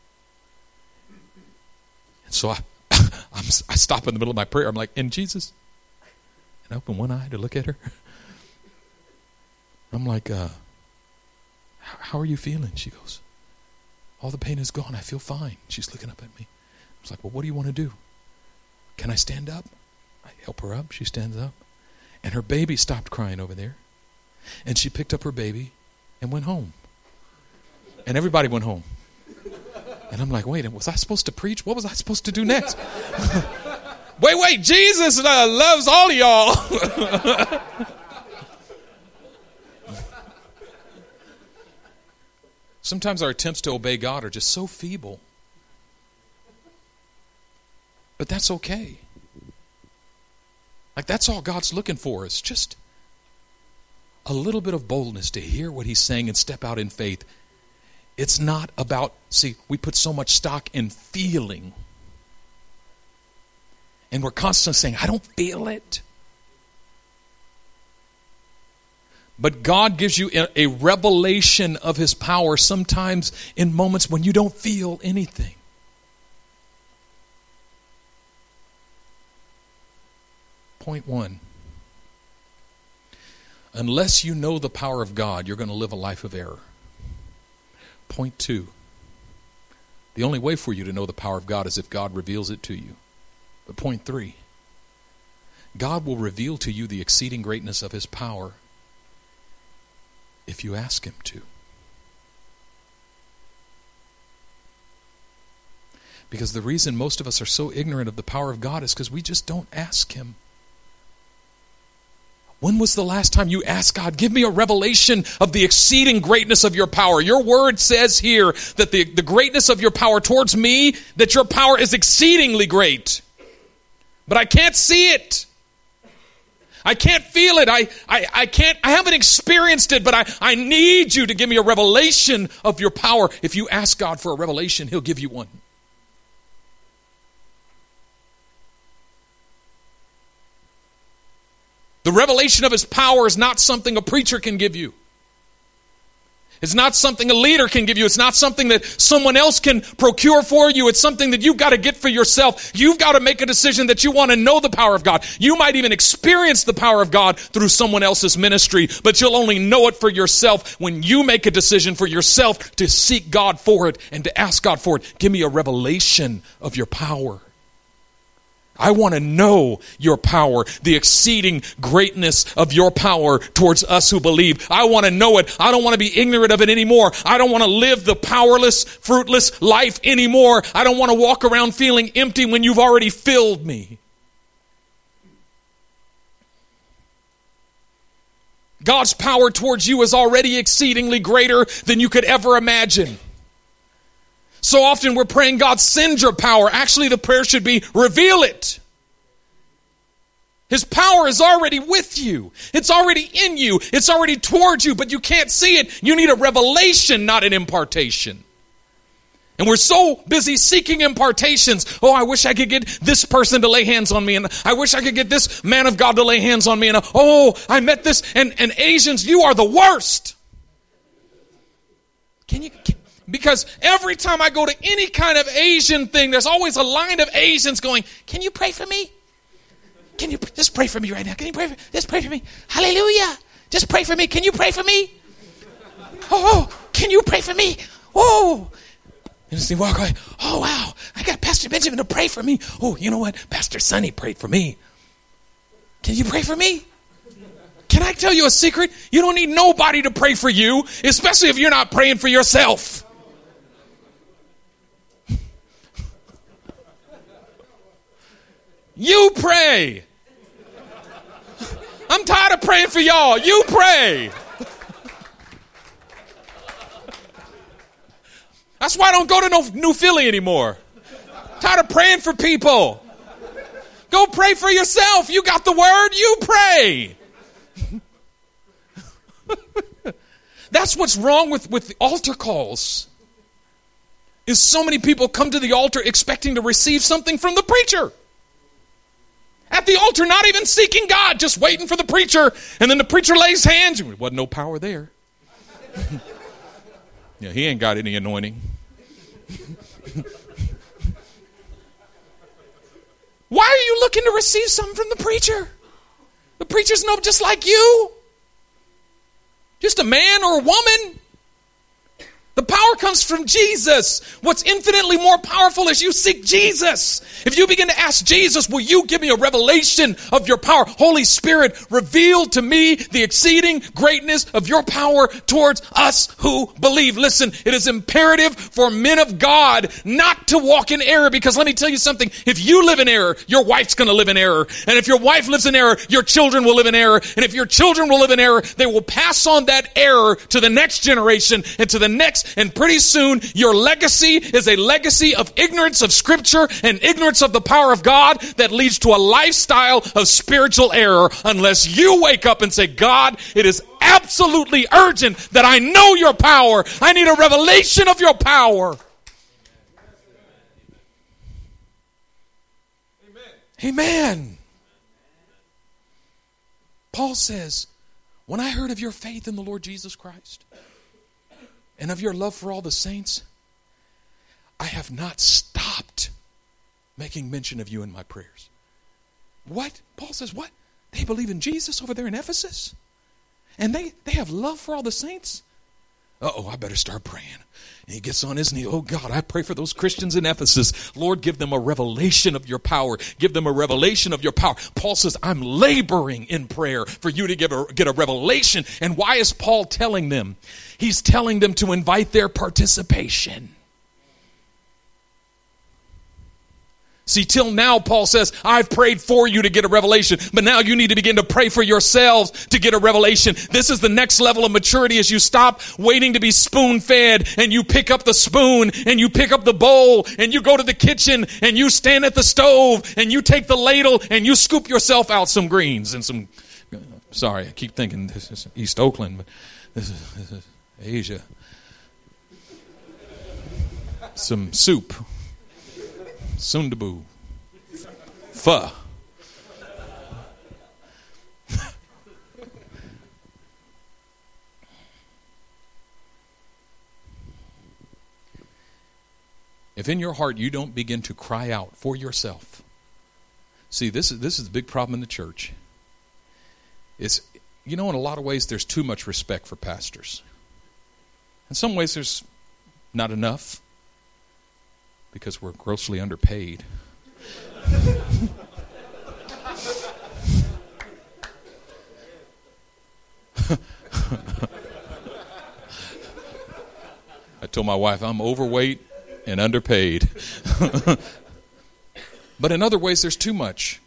And so I, I'm, I stop in the middle of my prayer. I'm like, in Jesus. And I open one eye to look at her. I'm like, uh, how are you feeling? She goes, all the pain is gone. I feel fine. She's looking up at me. I was like, well, what do you want to do? Can I stand up? I help her up. She stands up. And her baby stopped crying over there. And she picked up her baby and went home. And everybody went home. And I'm like, wait, was I supposed to preach? What was I supposed to do next? wait, wait, Jesus uh, loves all of y'all. Sometimes our attempts to obey God are just so feeble. But that's okay. Like, that's all God's looking for is just a little bit of boldness to hear what he's saying and step out in faith. It's not about, see, we put so much stock in feeling. And we're constantly saying, I don't feel it. But God gives you a revelation of his power sometimes in moments when you don't feel anything. Point one. Unless you know the power of God, you're going to live a life of error. Point two. The only way for you to know the power of God is if God reveals it to you. But point three. God will reveal to you the exceeding greatness of his power if you ask him to. Because the reason most of us are so ignorant of the power of God is because we just don't ask Him. When was the last time you asked God, give me a revelation of the exceeding greatness of your power? Your word says here that the, the greatness of your power towards me, that your power is exceedingly great. But I can't see it. I can't feel it. I, I, I can't, I haven't experienced it, but I, I need you to give me a revelation of your power. If you ask God for a revelation, He'll give you one. The revelation of His power is not something a preacher can give you. It's not something a leader can give you. It's not something that someone else can procure for you. It's something that you've got to get for yourself. You've got to make a decision that you want to know the power of God. You might even experience the power of God through someone else's ministry, but you'll only know it for yourself when you make a decision for yourself to seek God for it and to ask God for it. Give me a revelation of your power. I want to know your power, the exceeding greatness of your power towards us who believe. I want to know it. I don't want to be ignorant of it anymore. I don't want to live the powerless, fruitless life anymore. I don't want to walk around feeling empty when you've already filled me. God's power towards you is already exceedingly greater than you could ever imagine. So often we're praying, God, send your power. Actually, the prayer should be, reveal it. His power is already with you. It's already in you. It's already towards you, but you can't see it. You need a revelation, not an impartation. And we're so busy seeking impartations. Oh, I wish I could get this person to lay hands on me. And I wish I could get this man of God to lay hands on me. And oh, I met this. And, and Asians, you are the worst. Can you... Can, Because every time I go to any kind of Asian thing, there's always a line of Asians going, can you pray for me? Can you just pray for me right now? Can you pray for, just pray for me? Hallelujah. Just pray for me. Can you pray for me? Oh, can you pray for me? Oh. And as they walk away, oh, wow, I got Pastor Benjamin to pray for me. Oh, you know what? Pastor Sonny prayed for me. Can you pray for me? Can I tell you a secret? You don't need nobody to pray for you, especially if you're not praying for yourself. You pray. I'm tired of praying for y'all. You pray. That's why I don't go to no New Philly anymore. I'm tired of praying for people. Go pray for yourself. You got the word, you pray. That's what's wrong with, with the altar calls. Is so many people come to the altar expecting to receive something from the preacher. At the altar, not even seeking God, just waiting for the preacher. And then the preacher lays hands. There wasn't no power there. Yeah, he ain't got any anointing. Why are you looking to receive something from the preacher? The preacher's no just like you. Just a man or a woman. The power comes from Jesus. What's infinitely more powerful is you seek Jesus. If you begin to ask Jesus, will you give me a revelation of your power? Holy Spirit, reveal to me the exceeding greatness of your power towards us who believe. Listen, it is imperative for men of God not to walk in error, because let me tell you something. If you live in error, your wife's going to live in error. And if your wife lives in error, your children will live in error. And if your children will live in error, they will pass on that error to the next generation and to the next. And pretty soon, your legacy is a legacy of ignorance of Scripture and ignorance of the power of God that leads to a lifestyle of spiritual error, unless you wake up and say, God, it is absolutely urgent that I know your power. I need a revelation of your power. Amen. Amen. Paul says, when I heard of your faith in the Lord Jesus Christ, and of your love for all the saints, I have not stopped making mention of you in my prayers. What? Paul says, what? They believe in Jesus over there in Ephesus? And they, they have love for all the saints? Uh-oh, I better start praying. And he gets on his knee. Oh, God, I pray for those Christians in Ephesus. Lord, give them a revelation of your power. Give them a revelation of your power. Paul says, I'm laboring in prayer for you to give a, get a revelation. And why is Paul telling them? He's telling them to invite their participation. See, till now, Paul says, I've prayed for you to get a revelation, but now you need to begin to pray for yourselves to get a revelation. This is the next level of maturity as you stop waiting to be spoon-fed and you pick up the spoon and you pick up the bowl and you go to the kitchen and you stand at the stove and you take the ladle and you scoop yourself out some greens and some, sorry, I keep thinking this is East Oakland, but this is, this is Asia. Some soup. Sundabu. Pho. If in your heart you don't begin to cry out for yourself. See, this is this is the big problem in the church. It's, you know, in a lot of ways there's too much respect for pastors. In some ways there's not enough. Because we're grossly underpaid. I told my wife I'm overweight and underpaid. But in other ways, there's too much.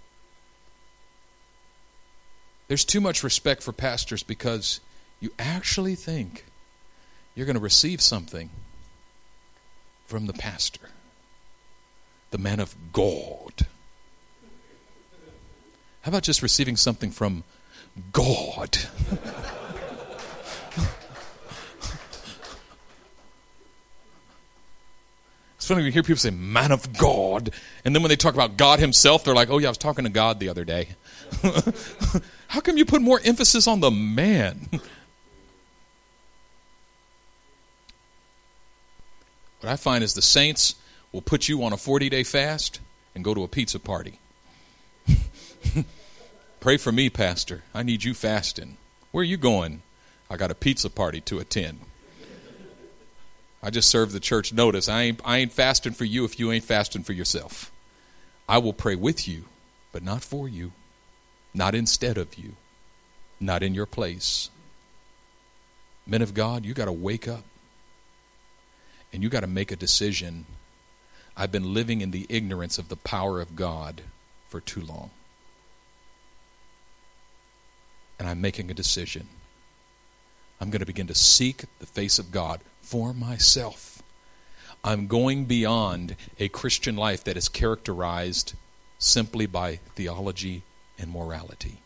There's too much respect for pastors because you actually think you're going to receive something from the pastor, the man of God. How about just receiving something from God? It's funny when you hear people say, man of God, and then when they talk about God himself, they're like, oh yeah, I was talking to God the other day. How come you put more emphasis on the man? What I find is the saints will put you on a forty-day fast and go to a pizza party. Pray for me, Pastor. I need you fasting. Where are you going? I got a pizza party to attend. I just served the church notice. I ain't, I ain't fasting for you if you ain't fasting for yourself. I will pray with you, but not for you. Not instead of you. Not in your place. Men of God, you got to wake up. And you got to make a decision. I've been living in the ignorance of the power of God for too long. And I'm making a decision. I'm going to begin to seek the face of God for myself. I'm going beyond a Christian life that is characterized simply by theology and morality.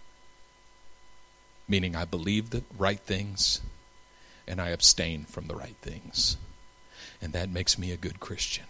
Meaning I believe the right things and I abstain from the right things. And that makes me a good Christian.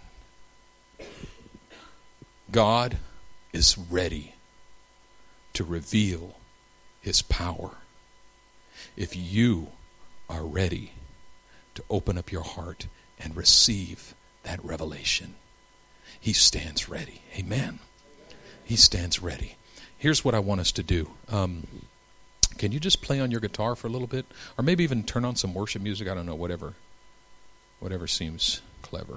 God is ready to reveal his power. If you are ready to open up your heart and receive that revelation, he stands ready. Amen. He stands ready. Here's what I want us to do. Um, can you just play on your guitar for a little bit? Or maybe even turn on some worship music. I don't know, whatever. Whatever seems clever.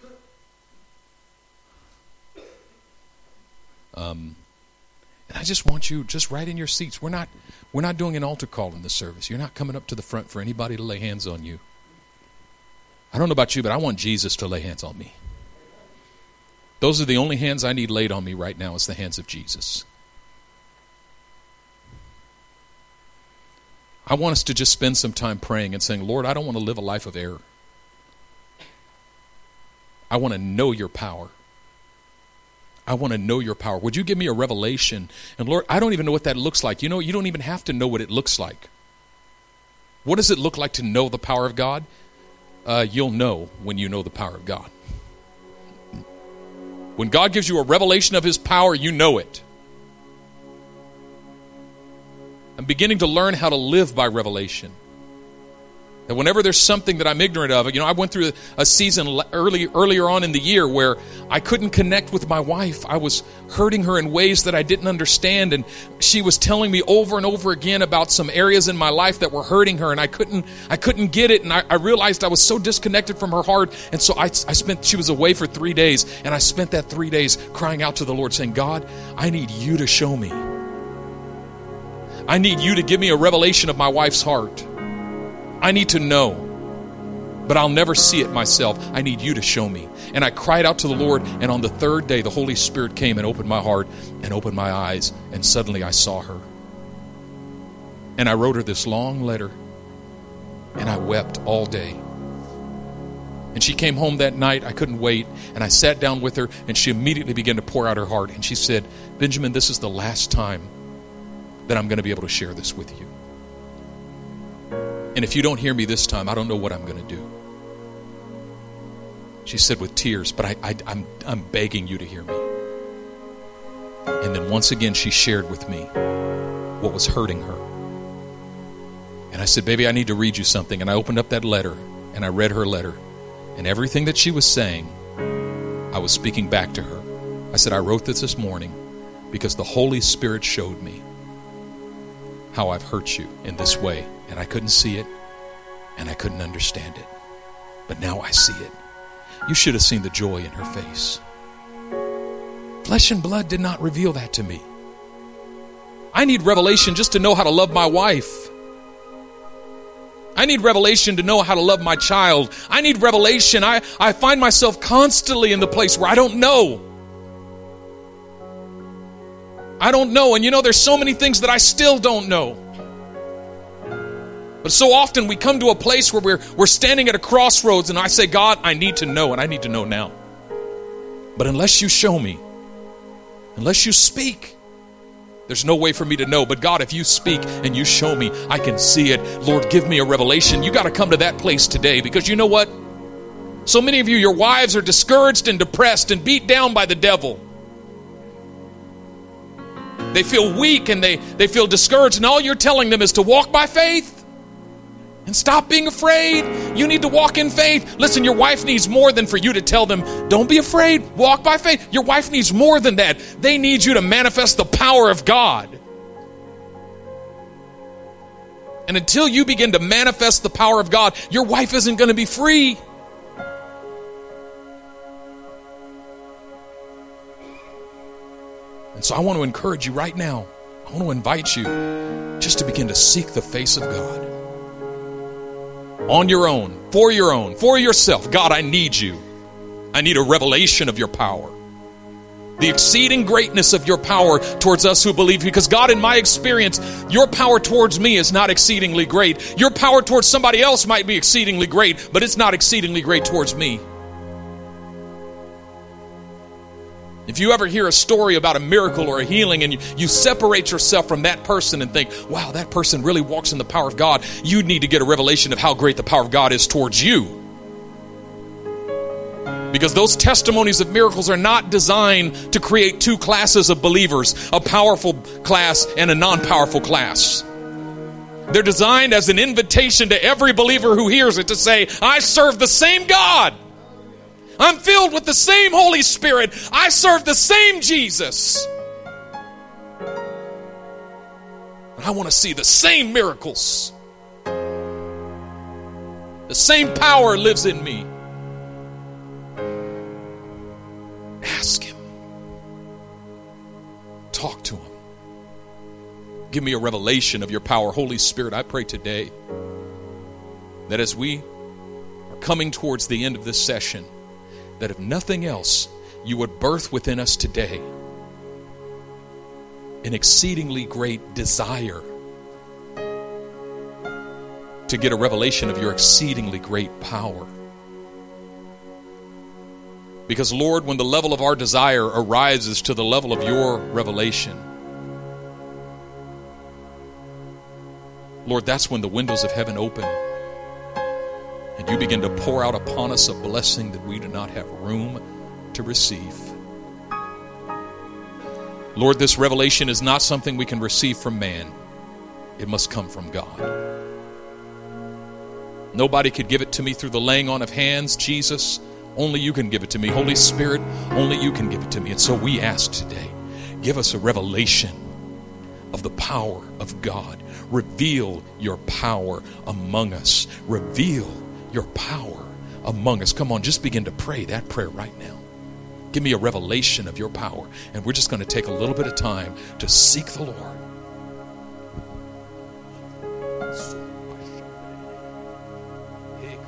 Um, and I just want you, just right in your seats. We're not, we're not doing an altar call in this service. You're not coming up to the front for anybody to lay hands on you. I don't know about you, but I want Jesus to lay hands on me. Those are the only hands I need laid on me right now, is the hands of Jesus. I want us to just spend some time praying and saying, Lord, I don't want to live a life of error. I want to know your power. I want to know your power. Would you give me a revelation? And Lord, I don't even know what that looks like. You know, you don't even have to know what it looks like. What does it look like to know the power of God? Uh, you'll know when you know the power of God. When God gives you a revelation of his power, you know it. I'm beginning to learn how to live by revelation. That whenever there's something that I'm ignorant of, you know, I went through a season early, earlier on in the year where I couldn't connect with my wife. I was hurting her in ways that I didn't understand, and she was telling me over and over again about some areas in my life that were hurting her, and I couldn't, I couldn't get it, and I, I realized I was so disconnected from her heart, and so I, I spent. She was away for three days, and I spent that three days crying out to the Lord, saying, God, I need you to show me. I need you to give me a revelation of my wife's heart. I need to know. but I'll never see it myself. I need you to show me. And I cried out to the Lord, and on the third day, the Holy Spirit came and opened my heart and opened my eyes, and suddenly I saw her. And I wrote her this long letter, and I wept all day. And she came home that night. I couldn't wait, and I sat down with her, and she immediately began to pour out her heart. And she said, Benjamin, this is the last time that I'm going to be able to share this with you. And if you don't hear me this time, I don't know what I'm going to do. She said with tears, but I, I, I'm, I'm begging you to hear me. And then once again, she shared with me what was hurting her. And I said, baby, I need to read you something. And I opened up that letter, and I read her letter. And everything that she was saying, I was speaking back to her. I said, I wrote this this morning because the Holy Spirit showed me how I've hurt you in this way. And I couldn't see it, and I couldn't understand it. But now I see it. You should have seen the joy in her face. Flesh and blood did not reveal that to me. I need revelation just to know how to love my wife. I need revelation to know how to love my child. I need revelation. I, I find myself constantly in the place where I don't know. I don't know. And you know, there's so many things that I still don't know. But so often we come to a place where we're, we're standing at a crossroads, and I say, God, I need to know, and I need to know now. But unless you show me, unless you speak, there's no way for me to know. But God, if you speak and you show me, I can see it. Lord, give me a revelation. You got to come to that place today, because you know what? So many of you, your wives are discouraged and depressed and beat down by the devil. They feel weak and they, they feel discouraged, and all you're telling them is to walk by faith and stop being afraid. You need to walk in faith. Listen, your wife needs more than for you to tell them, don't be afraid, walk by faith. Your wife needs more than that. They need you to manifest the power of God. And until you begin to manifest the power of God, your wife isn't going to be free. And so I want to encourage you right now. I want to invite you just to begin to seek the face of God. On your own, for your own, for yourself. God, I need you. I need a revelation of your power. The exceeding greatness of your power towards us who believe. Because God, in my experience, your power towards me is not exceedingly great. Your power towards somebody else might be exceedingly great, but it's not exceedingly great towards me. If you ever hear a story about a miracle or a healing and you, you separate yourself from that person and think, wow, that person really walks in the power of God, you need to get a revelation of how great the power of God is towards you. Because those testimonies of miracles are not designed to create two classes of believers, a powerful class and a non-powerful class. They're designed as an invitation to every believer who hears it to say, I serve the same God. I'm filled with the same Holy Spirit. I serve the same Jesus. I want to see the same miracles. The same power lives in me. Ask Him. Talk to Him. Give me a revelation of your power. Holy Spirit, I pray today that as we are coming towards the end of this session, that if nothing else, you would birth within us today an exceedingly great desire to get a revelation of your exceedingly great power. Because, Lord, when the level of our desire arises to the level of your revelation, Lord, that's when the windows of heaven open. And you begin to pour out upon us a blessing that we do not have room to receive. Lord, this revelation is not something we can receive from man. It must come from God. Nobody could give it to me through the laying on of hands. Jesus, only you can give it to me. Holy Spirit, only you can give it to me. And so we ask today, give us a revelation of the power of God. Reveal your power among us. Reveal your power among us. Come on, just begin to pray that prayer right now. Give me a revelation of your power. And we're just going to take a little bit of time to seek the Lord.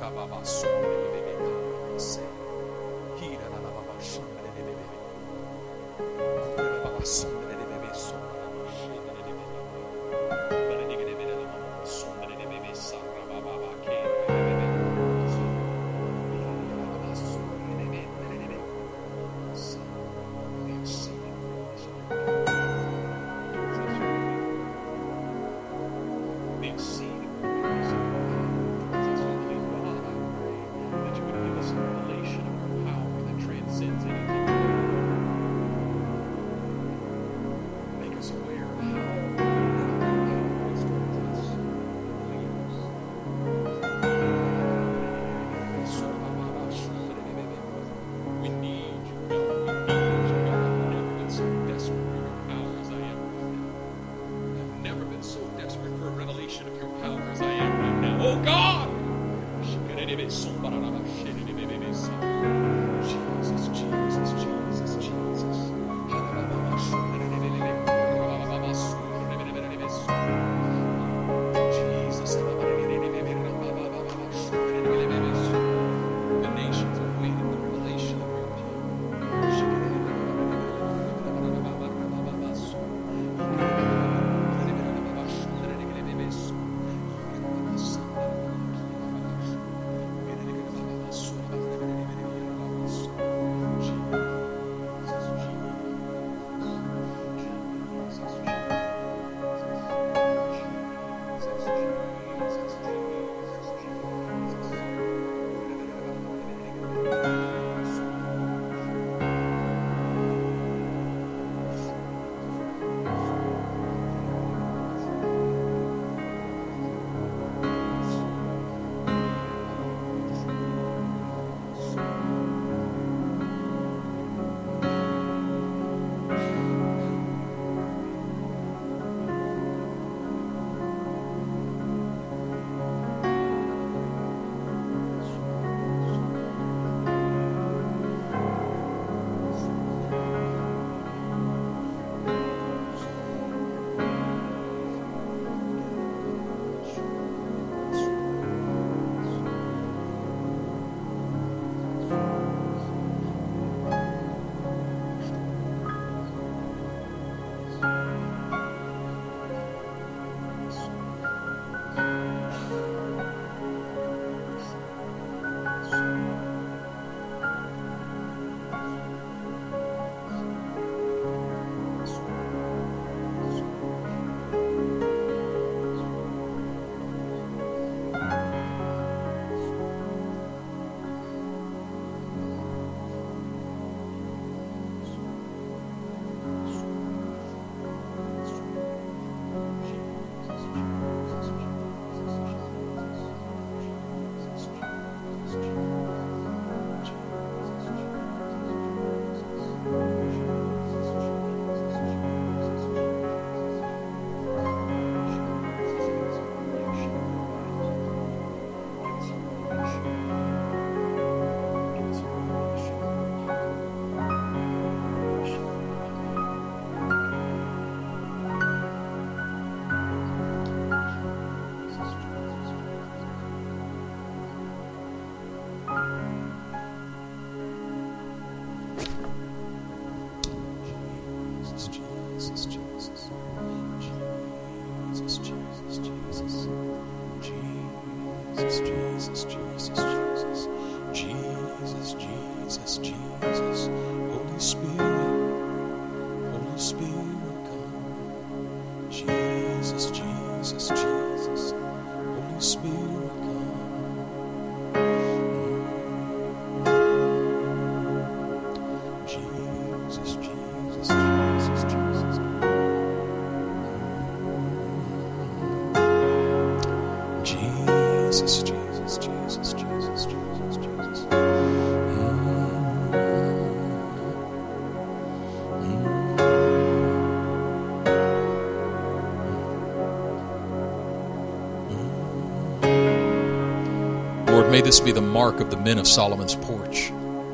May this be the mark of the men of Solomon's porch.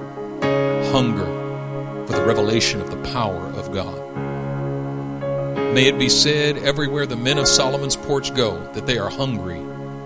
Hunger for the revelation of the power of God. May it be said everywhere the men of Solomon's porch go that they are hungry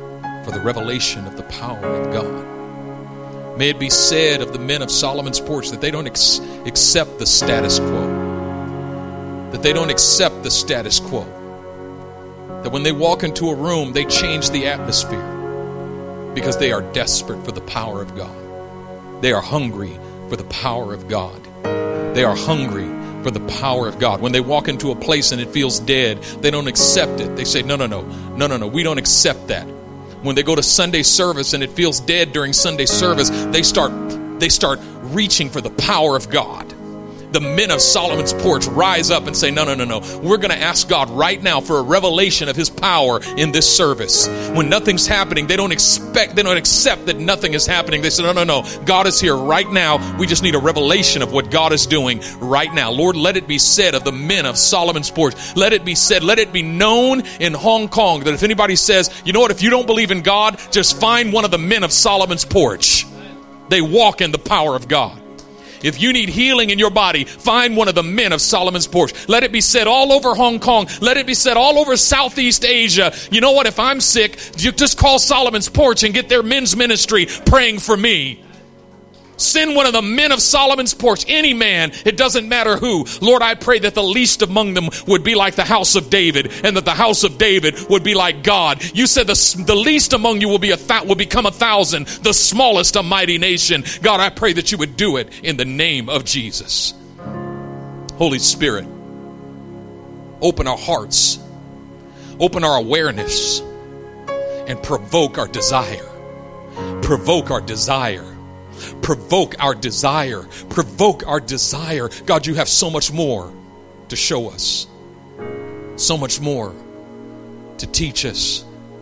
for the revelation of the power of God. May it be said of the men of Solomon's porch that they don't ex- accept the status quo. That they don't accept the status quo. That when they walk into a room, they change the atmosphere because they are desperate for the power of God. They are hungry for the power of God. They are hungry for the power of God. When they walk into a place and it feels dead, they don't accept it. They say, no, no, no, no, no, no, we don't accept that. When they go to Sunday service and it feels dead during Sunday service, they start, they start reaching for the power of God. The men of Solomon's porch rise up and say, no, no, no, no. We're going to ask God right now for a revelation of his power in this service. When nothing's happening, they don't expect, they don't accept that nothing is happening. They say, no, no, no. God is here right now. We just need a revelation of what God is doing right now. Lord, let it be said of the men of Solomon's porch. Let it be said, let it be known in Hong Kong that if anybody says, you know what, if you don't believe in God, just find one of the men of Solomon's porch. They walk in the power of God. If you need healing in your body, find one of the men of Solomon's porch. Let it be said all over Hong Kong. Let it be said all over Southeast Asia. You know what? If I'm sick, you just call Solomon's porch and get their men's ministry praying for me. Send one of the men of Solomon's porch, any man, it doesn't matter who. Lord, I pray that the least among them would be like the house of David, and that the house of David would be like God. You said the, the least among you will be a th- will become a thousand, the smallest a mighty nation. God, I pray that you would do it in the name of Jesus. Holy Spirit, open our hearts, open our awareness, and provoke our desire. Provoke our desire. Provoke our desire. Provoke our desire. God, you have so much more to show us. So much more to teach us.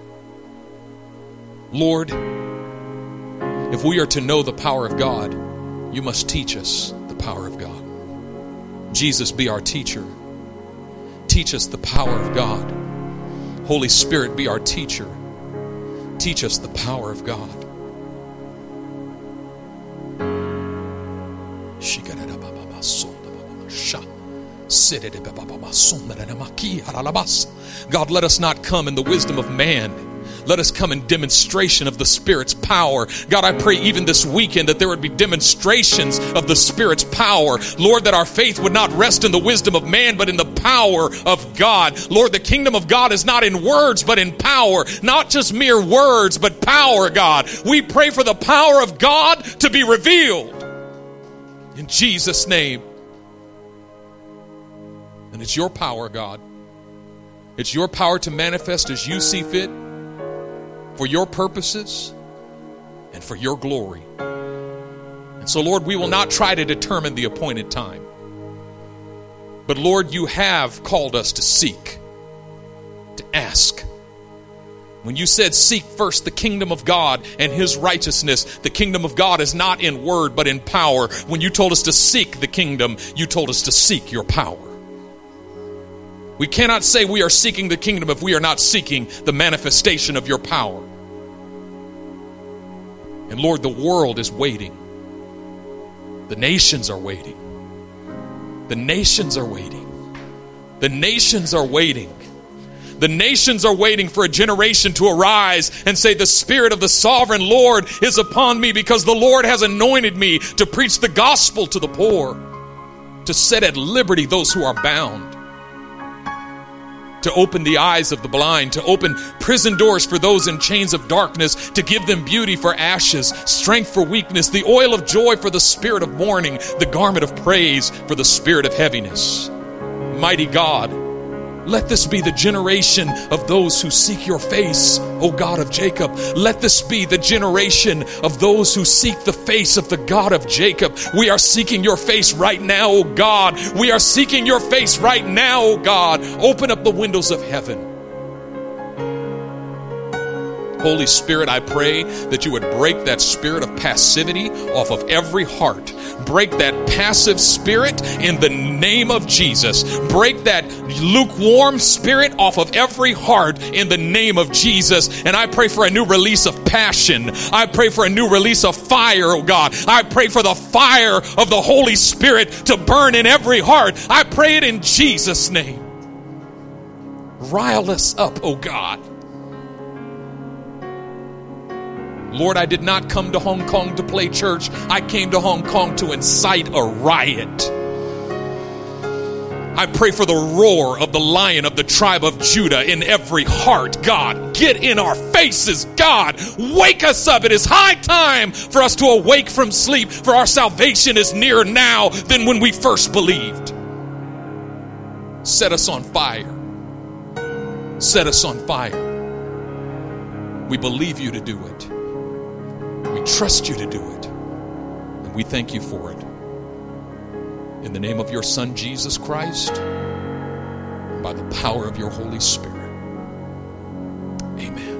Lord, if we are to know the power of God, you must teach us the power of God. Jesus, be our teacher. Teach us the power of God. Holy Spirit, be our teacher. Teach us the power of God. God, let us not come in the wisdom of man. Let us come in demonstration of the Spirit's power. God, I pray even this weekend that there would be demonstrations of the Spirit's power. Lord, that our faith would not rest in the wisdom of man, but in the power of God. Lord, the kingdom of God is not in words, but in power. Not just mere words, but power, God. We pray for the power of God to be revealed. In Jesus' name. And it's your power, God. It's your power to manifest as you see fit, for your purposes and for your glory. And so, Lord, we will not try to determine the appointed time. But, Lord, you have called us to seek, to ask. When you said seek first the kingdom of God and his righteousness, the kingdom of God is not in word but in power. When you told us to seek the kingdom, you told us to seek your power. We cannot say we are seeking the kingdom if we are not seeking the manifestation of your power. And Lord, the world is waiting. The nations are waiting. The nations are waiting. The nations are waiting. The nations are waiting for a generation to arise and say, the Spirit of the sovereign Lord is upon me, because the Lord has anointed me to preach the gospel to the poor, to set at liberty those who are bound, to open the eyes of the blind, to open prison doors for those in chains of darkness, to give them beauty for ashes, strength for weakness, the oil of joy for the spirit of mourning, the garment of praise for the spirit of heaviness. Mighty God, let this be the generation of those who seek your face, O God of Jacob. Let this be the generation of those who seek the face of the God of Jacob. We are seeking your face right now, O God. We are seeking your face right now, O God. Open up the windows of heaven. Holy Spirit, I pray that you would break that spirit of passivity off of every heart. Break that passive spirit in the name of Jesus. Break that lukewarm spirit off of every heart in the name of Jesus. And I pray for a new release of passion. I pray for a new release of fire, oh God. I pray for the fire of the Holy Spirit to burn in every heart. I pray it in Jesus' name. Rile us up, oh God. Lord, I did not come to Hong Kong to play church. I came to Hong Kong to incite a riot. I pray for the roar of the Lion of the tribe of Judah in every heart. God, get in our faces. God, wake us up. It is high time for us to awake from sleep, for our salvation is nearer now than when we first believed. Set us on fire. Set us on fire. We believe you to do it. We trust you to do it. And we thank you for it. In the name of your Son, Jesus Christ, and by the power of your Holy Spirit. Amen.